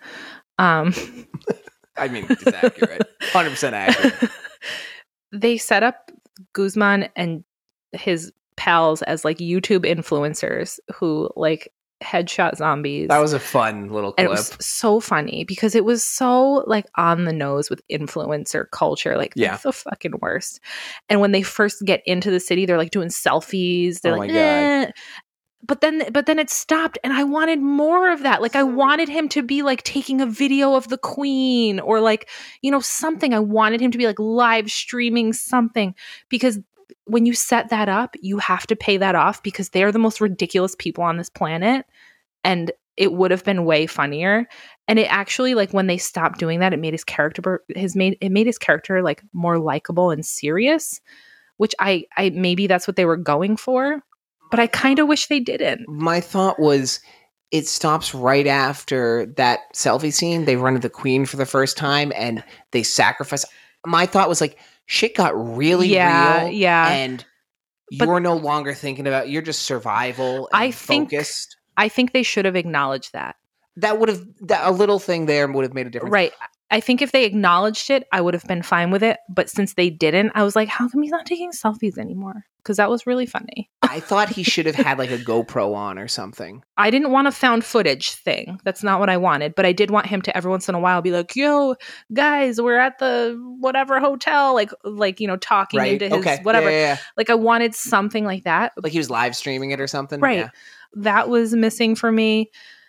I mean, it's accurate. 100% accurate. They set up Guzman and his pals as like YouTube influencers who like headshot zombies. That was a fun little clip. And it was so funny because it was so like on the nose with influencer culture. Like that's the fucking worst. And when they first get into the city, they're like doing selfies. They're like, God. But then it stopped and I wanted more of that. Like I wanted him to be like taking a video of the Queen or like, something. I wanted him to be like live streaming something because when you set that up, you have to pay that off because they're the most ridiculous people on this planet. And it would have been way funnier. And it actually, like when they stopped doing that, it made his character like more likable and serious, which I maybe that's what they were going for. But I kind of wish they didn't. My thought was it stops right after that selfie scene. They run to the Queen for the first time and they sacrifice. My thought was like, shit got really real. Yeah. And you're no longer thinking about, you're just survival and focused. I think they should have acknowledged that. A little thing there would have made a difference. Right. I think if they acknowledged it, I would have been fine with it. But since they didn't, I was like, how come he's not taking selfies anymore? Because that was really funny. I thought he should have had like a GoPro on or something. I didn't want a found footage thing. That's not what I wanted. But I did want him to every once in a while be like, yo, guys, we're at the whatever hotel. Like talking Right? into his Okay. whatever. Yeah. Like I wanted something like that. Like he was live streaming it or something. Right. Yeah. That was missing for me.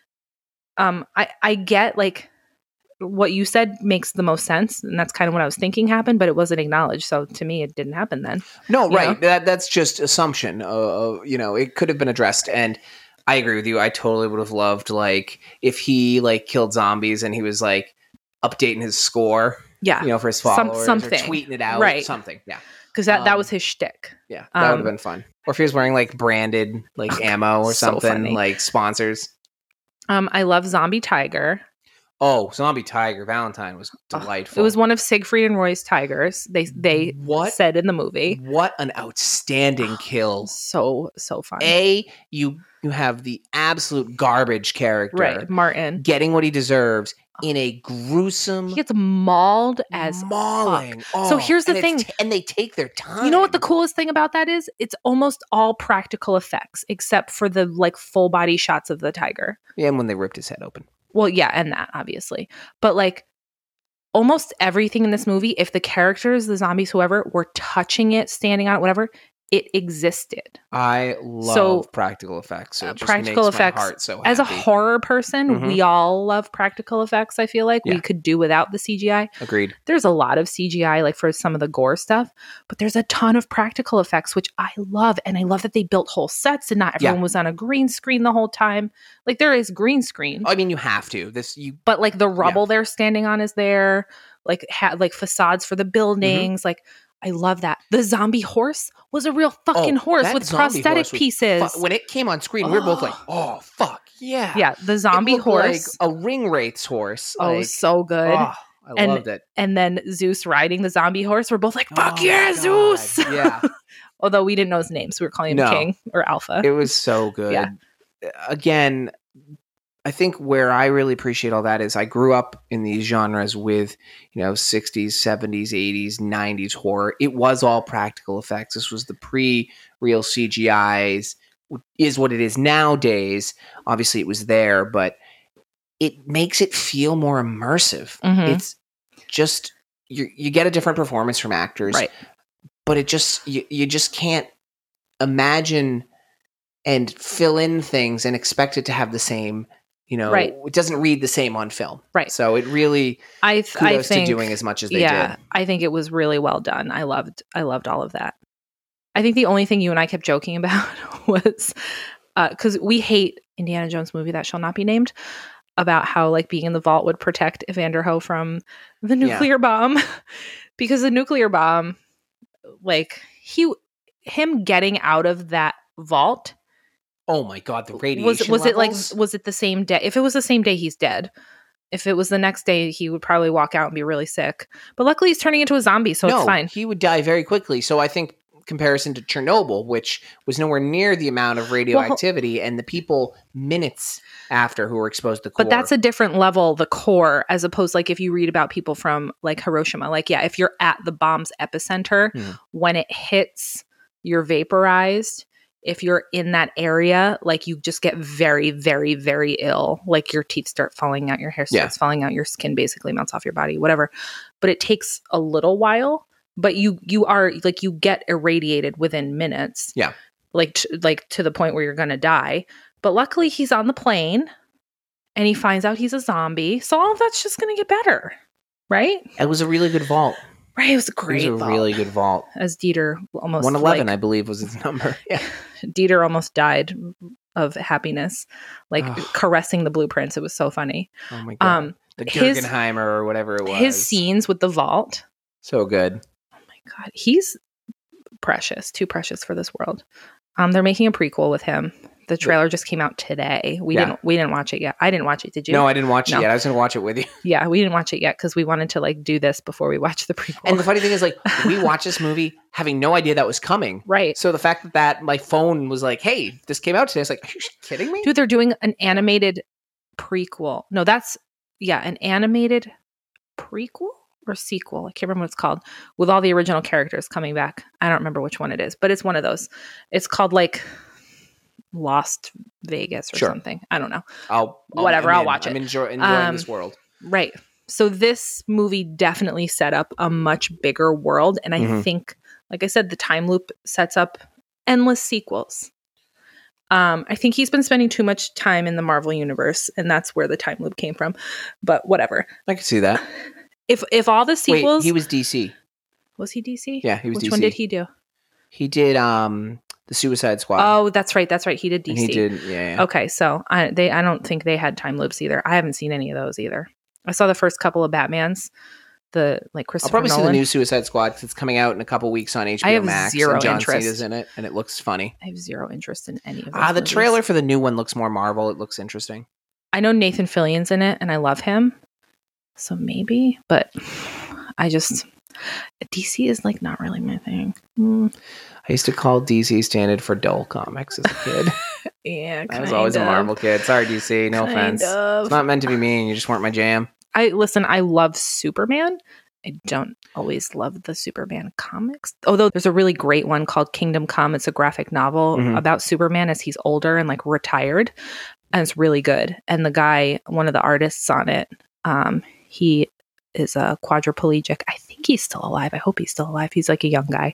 I get like what you said makes the most sense, and that's kind of what I was thinking happened, but it wasn't acknowledged. So to me, it didn't happen then. No, You right. That's just assumption. It could have been addressed. And I agree with you. I totally would have loved like if he like killed zombies and he was like updating his score, Yeah, for his followers something. or tweeting it out, Right. something. Yeah. because that was his shtick. Yeah. That would have been fun. Or if he was wearing like branded like ammo or So something, funny. like sponsors. I love Zombie Tiger. Oh, Zombie Tiger Valentine was delightful. It was one of Siegfried and Roy's tigers. They What? said in the movie. What an outstanding kill. So fun. You have the absolute garbage character Right, Martin. getting what he deserves in a gruesome, He gets mauled as mauling. fuck. So here's the and thing. and they take their time. You know what the coolest thing about that is? It's almost all practical effects except for the like full body shots of the tiger. Yeah, and when they ripped his head open. Well, yeah, and that obviously. But like almost everything in this movie, if the characters, the zombies, whoever, were touching it, standing on it, whatever, it existed. I love practical effects. So it just practical makes effects. my heart so happy. As a horror person, Mhm. we all love practical effects, I feel like. Yeah. We could do without the CGI. Agreed. There's a lot of CGI, like for some of the gore stuff, but there's a ton of practical effects, which I love. And I love that they built whole sets and not everyone was on a green screen the whole time. Like there is green screen, I mean, you have to. but like the rubble they're standing on is there, like like facades for the buildings. Like I love that. The zombie horse was a real fucking horse that with zombie prosthetic horse was pieces. when it came on screen, we were both like, "Oh fuck, yeah, Yeah, the zombie It looked horse. like a ring wraith's horse." Oh, Like, so good. oh, I And- loved it. And then Zeus riding the zombie horse. We're both like, fuck Oh yeah, my Zeus. God. Yeah, Although we didn't know his name, so we were calling him No. King or Alpha. it was so good. Yeah. Again, I think where I really appreciate all that is I grew up in these genres with, 60s, 70s, 80s, 90s horror. It was all practical effects. This was the pre-real CGIs, is what it is nowadays. Obviously, it was there, but it makes it feel more immersive. Mhm. It's just, you get a different performance from actors, Right. but it just, you just can't imagine and fill in things and expect it to have the same, Right. it doesn't read the same on film. Right. So it really I kudos think to doing as much as they yeah, did. I think it was really well done. I loved all of that. I think the only thing you and I kept joking about was because we hate Indiana Jones movie that shall not be named, about how like being in the vault would protect Evander Ho from the nuclear bomb, because the nuclear bomb, like him getting out of that vault. Oh my God, the radiation Was it like, levels? was it the same day? If it was the same day, he's dead. If it was the next day, he would probably walk out and be really sick. But luckily he's turning into a zombie, so no, it's fine. he would die very quickly. So I think comparison to Chernobyl, which was nowhere near the amount of radioactivity, and the people minutes after who were exposed to the core. But that's a different level, the core, as opposed like if you read about people from like Hiroshima. Like, yeah, if you're at the bomb's epicenter, when it hits, you're vaporized. If you're in that area, like you just get very, very, very ill. Like your teeth start falling out, your hair starts falling out, your skin basically melts off your body, whatever. But it takes a little while. But you are like, you get irradiated within minutes. Yeah. Like to the point where you're going to die. But luckily he's on the plane and he finds out he's a zombie. So all of that's just going to get better. Right? It was a really good vault. Right. It was a great It was a vault. really good vault. As Dieter almost 111, I believe, was its number. Yeah. Dieter almost died of happiness, like Ugh. caressing the blueprints. It was so funny. Oh my God. The his- Guggenheimer or whatever it was. His scenes with the vault. So good. Oh my God. He's precious, too precious for this world. They're making a prequel with him. The trailer just came out today. We didn't watch it yet. I didn't watch it. Did you? No, I didn't watch No. it yet. I was going to watch it with you. Yeah, we didn't watch it yet because we wanted to like do this before we watch the prequel. And the funny thing is, like, we watched this movie having no idea that was coming. Right. So the fact that my phone was like, hey, this came out today, it's like, are you kidding me? Dude, they're doing an animated prequel. No, that's an animated prequel or sequel. I can't remember what it's called, with all the original characters coming back. I don't remember which one it is, but it's one of those. It's called like Lost Vegas or something. I don't know. I'll watch it. I'm enjoying this world. Right. So this movie definitely set up a much bigger world. And I think, like I said, the time loop sets up endless sequels. I think he's been spending too much time in the Marvel universe, and that's where the time loop came from. But whatever. I can see that. If all the sequels... Wait, he was DC. Was he DC? Yeah, he was DC. Which one did he do? He did the Suicide Squad. Oh, that's right. He did DC. And he did, yeah. Okay, so I don't think they had time loops either. I haven't seen any of those either. I saw the first couple of Batmans. Christopher I'll probably Nolan. see the new Suicide Squad because it's coming out in a couple weeks on HBO I have Max. zero and John interest. Cena's in it, and it looks funny. I have zero interest in any of those The movies. trailer for the new one looks more Marvel. It looks interesting. I know Nathan Fillion's in it, and I love him. So maybe, but DC is like not really my thing. I used to call DC standard for dull comics as a kid. Yeah, I was always a Marvel kid. Sorry, DC. No offense. Of. It's not meant to be mean. You just weren't my jam. I love Superman. I don't always love the Superman comics. Although there's a really great one called Kingdom Come. It's a graphic novel about Superman as he's older and like retired. And it's really good. And the guy, one of the artists on it, he is a quadriplegic. I think he's still alive. I hope he's still alive. He's like a young guy.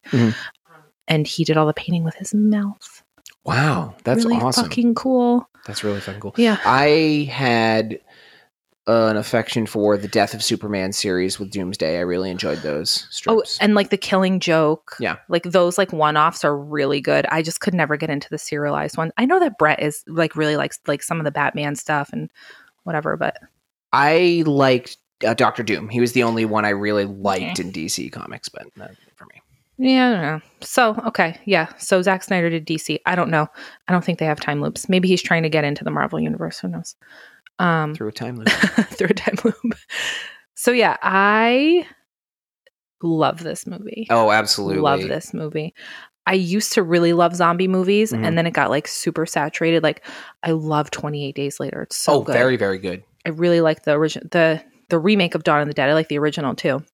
And he did all the painting with his mouth. Wow. That's really awesome. Fucking cool. That's really fucking cool. Yeah. I had an affection for the Death of Superman series with Doomsday. I really enjoyed those strips. Oh, and like the Killing Joke. Yeah. Like those like one-offs are really good. I just could never get into the serialized one. I know that Brett is like really likes like some of the Batman stuff and whatever, but I liked Dr. Doom. He was the only one I really liked in DC Comics, but not for me. Yeah, I don't know. So, okay. Yeah. So Zack Snyder did DC. I don't know. I don't think they have time loops. Maybe he's trying to get into the Marvel universe. Who knows? Through a time loop. Through a time loop. So yeah, I love this movie. Oh, absolutely. Love this movie. I used to really love zombie movies, and then it got like super saturated. Like I love 28 Days Later. It's so good. Very, very good. I really like the original, the remake of Dawn of the Dead. I like the original too.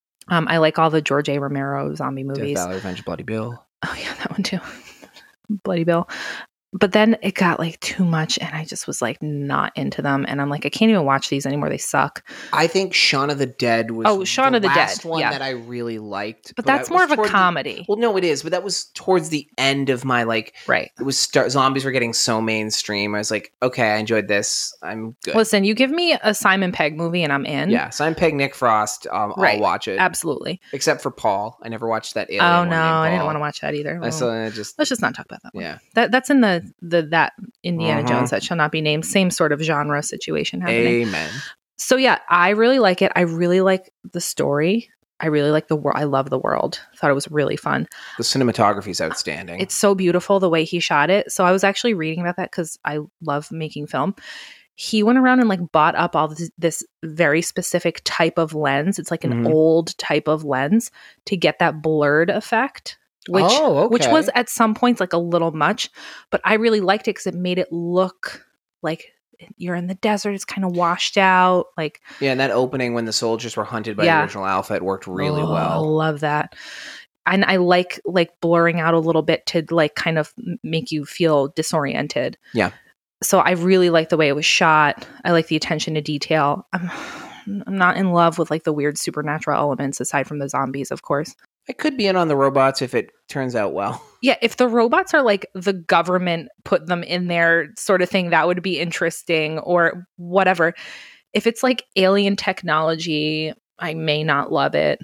I like all the George A. Romero zombie movies. Death Valley, Revenge of Bloody Bill. Oh yeah, that one too. Bloody Bill. But then it got like too much, and I just was like not into them. And I'm like, I can't even watch these anymore. They suck. I think Shaun of the Dead was Shaun of the last Dead one yeah. that I really liked. But that's more of a comedy. Well, no, it is. But that was towards the end of my like. Right. It was zombies were getting so mainstream. I was like, okay, I enjoyed this. I'm good. Listen, you give me a Simon Pegg movie, and I'm in. Yeah, Simon Pegg, Nick Frost. I'll watch it. Absolutely. Except for Paul. I never watched that Alien one. one. Oh no, I didn't want to watch that either. Let's just not talk about that one. Yeah. That's in that Indiana Jones that shall not be named. Same sort of genre situation happening. Amen. So yeah, I really like it. I really like the story. I really like the world. I love the world. Thought it was really fun. The cinematography is outstanding. It's so beautiful the way he shot it. So I was actually reading about that because I love making film. He went around and like bought up all this very specific type of lens. It's like an old type of lens to get that blurred effect. Which was at some points like a little much, but I really liked it because it made it look like you're in the desert. It's kind of washed out. Like and that opening when the soldiers were hunted by the original Alpha, it worked really well. I love that. And I like blurring out a little bit to like kind of make you feel disoriented. Yeah. So I really like the way it was shot. I like the attention to detail. I'm not in love with like the weird supernatural elements aside from the zombies, of course. I could be in on the robots if it turns out well. Yeah, if the robots are like the government put them in there sort of thing, that would be interesting or whatever. If it's like alien technology, I may not love it.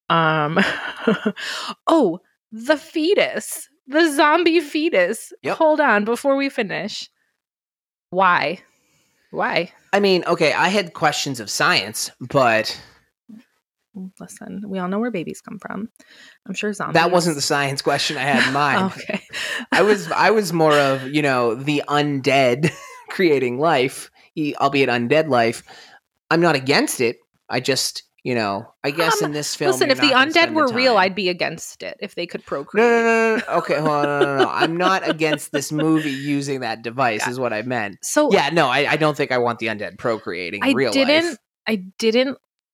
Oh, the fetus. The zombie fetus. Yep. Hold on before we finish. Why? I mean, okay, I had questions of science, but listen, we all know where babies come from. I'm sure zombies. That wasn't the science question I had in mind. Okay. I was more of, the undead creating life, albeit undead life. I'm not against it. I just, I guess in this film. Listen, if the undead were real, I'd be against it if they could procreate. No. Okay, hold on, no. I'm not against this movie using that device, is what I meant. So yeah, no, I don't think I want the undead procreating in real life. I didn't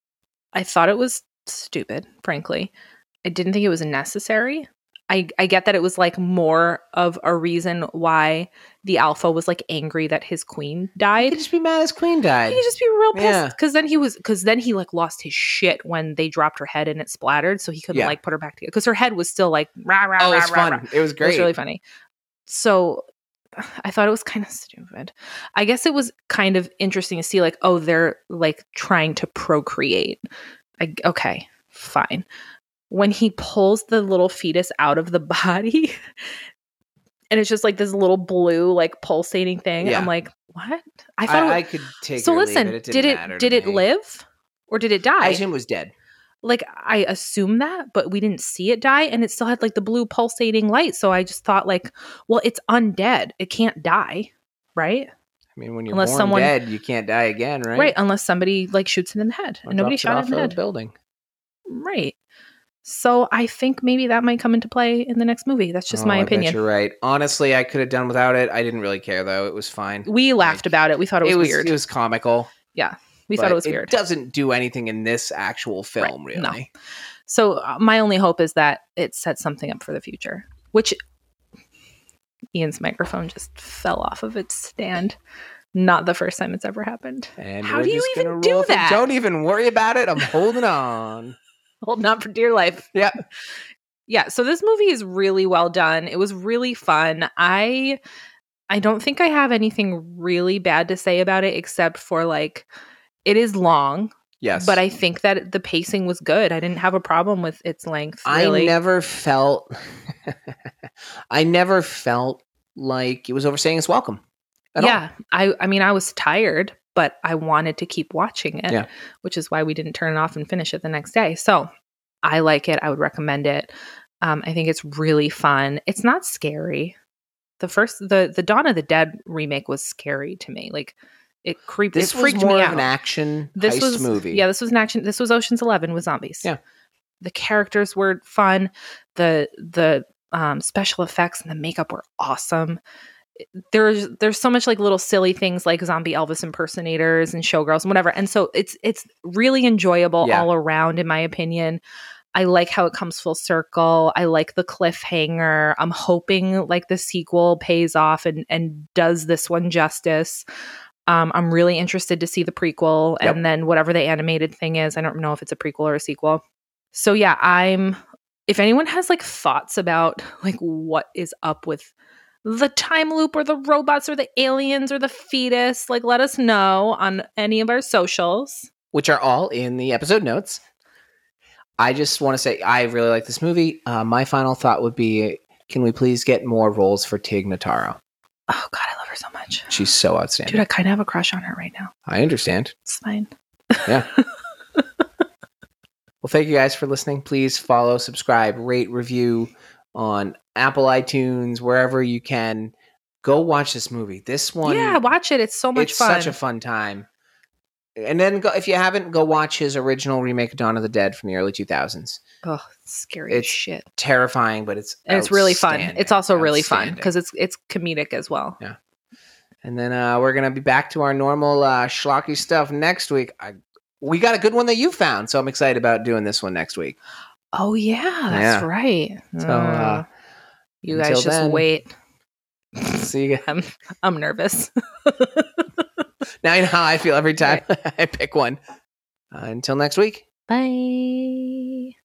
I thought it was stupid, frankly. I didn't think it was necessary. I get that it was like more of a reason why the alpha was like angry that his queen You died. could just be mad his queen died. He could just be real Yeah. pissed because then he like lost his shit when they dropped her head and it splattered, so he couldn't Yeah. like put her back together because her head was still like rah rah Oh, rah it's rah, fun. rah. It was It great. was really funny. So I thought it was kind of stupid. I guess it was kind of interesting to see like, oh, they're like trying to procreate. Okay, fine. When he pulls the little fetus out of the body and it's just like this little blue like pulsating thing, Yeah. I'm like, what? I thought I could take so it or listen, leave it. It didn't matter to did it me. live or did it die? I assume it was dead. Like I assume that, but we didn't see it die and it still had like the blue pulsating light. So I just thought like, well, it's undead. It can't die, right? I mean, when you're Unless born someone- dead, you can't die again, right? Right, unless somebody like shoots it in the head. Or And nobody drops shot it off in the a head. building. Right. So I think maybe that might come into play in the next movie. That's just my I bet opinion. you're right. Honestly, I could have done without it. I didn't really care though. It was fine. We laughed about it. We thought it was weird. It was comical. We thought but it was weird. It doesn't do anything in this actual film, Right. really. No. So my only hope is that it sets something up for the future, which Ian's microphone just fell off of its stand. Not the first time it's ever happened. And How we're do you just even gonna do roll with it. that? Don't even worry about it. I'm holding on. Holding on for dear life. Yeah. Yeah, so this movie is really well done. It was really fun. I don't think I have anything really bad to say about it except for like it is long, Yes. but I think that the pacing was good. I didn't have a problem with its length, really. I never felt like it was overstaying its welcome. At all. Yeah. I mean, I was tired, but I wanted to keep watching it, Yeah. which is why we didn't turn it off and finish it the next day. So I like it. I would recommend it. I think it's really fun. It's not scary. The Dawn of the Dead remake was scary to me. Like it freaked This was me more out. of an action This heist was movie. Yeah, this was an action. This was Ocean's 11 with zombies. Yeah. The characters were fun. The special effects and the makeup were awesome. There's so much like little silly things like zombie Elvis impersonators and showgirls and whatever. And so it's really enjoyable Yeah. all around, in my opinion. I like how it comes full circle. I like the cliffhanger. I'm hoping like the sequel pays off and does this one justice. I'm really interested to see the prequel Yep. and then whatever the animated thing is. I don't know if it's a prequel or a sequel. So yeah, if anyone has like thoughts about like what is up with the time loop or the robots or the aliens or the fetus, like let us know on any of our socials. Which are all in the episode notes. I just want to say I really like this movie. My final thought would be, can we please get more roles for Tig Notaro? Oh God, I love her so much. She's so outstanding. Dude, I kind of have a crush on her right now. I understand. It's fine. Yeah. Well, thank you guys for listening. Please follow, subscribe, rate, review on Apple iTunes, wherever you can. Go watch this movie. This one, Yeah, watch it. It's so much it's fun. such a fun time. And then if you haven't, go watch his original remake of Dawn of the Dead from the early 2000s. Oh, scary It's as shit. Terrifying, but it's And it's really fun. outstanding. It's also really fun Outstanding. because it's comedic as well. Yeah. And then we're going to be back to our normal schlocky stuff next week. We got a good one that you found, so I'm excited about doing this one next week. Oh yeah, that's Yeah. right. So you guys until just then- wait. see you guys. I'm nervous. Now you know how I feel every time I pick one. Until next week. Bye.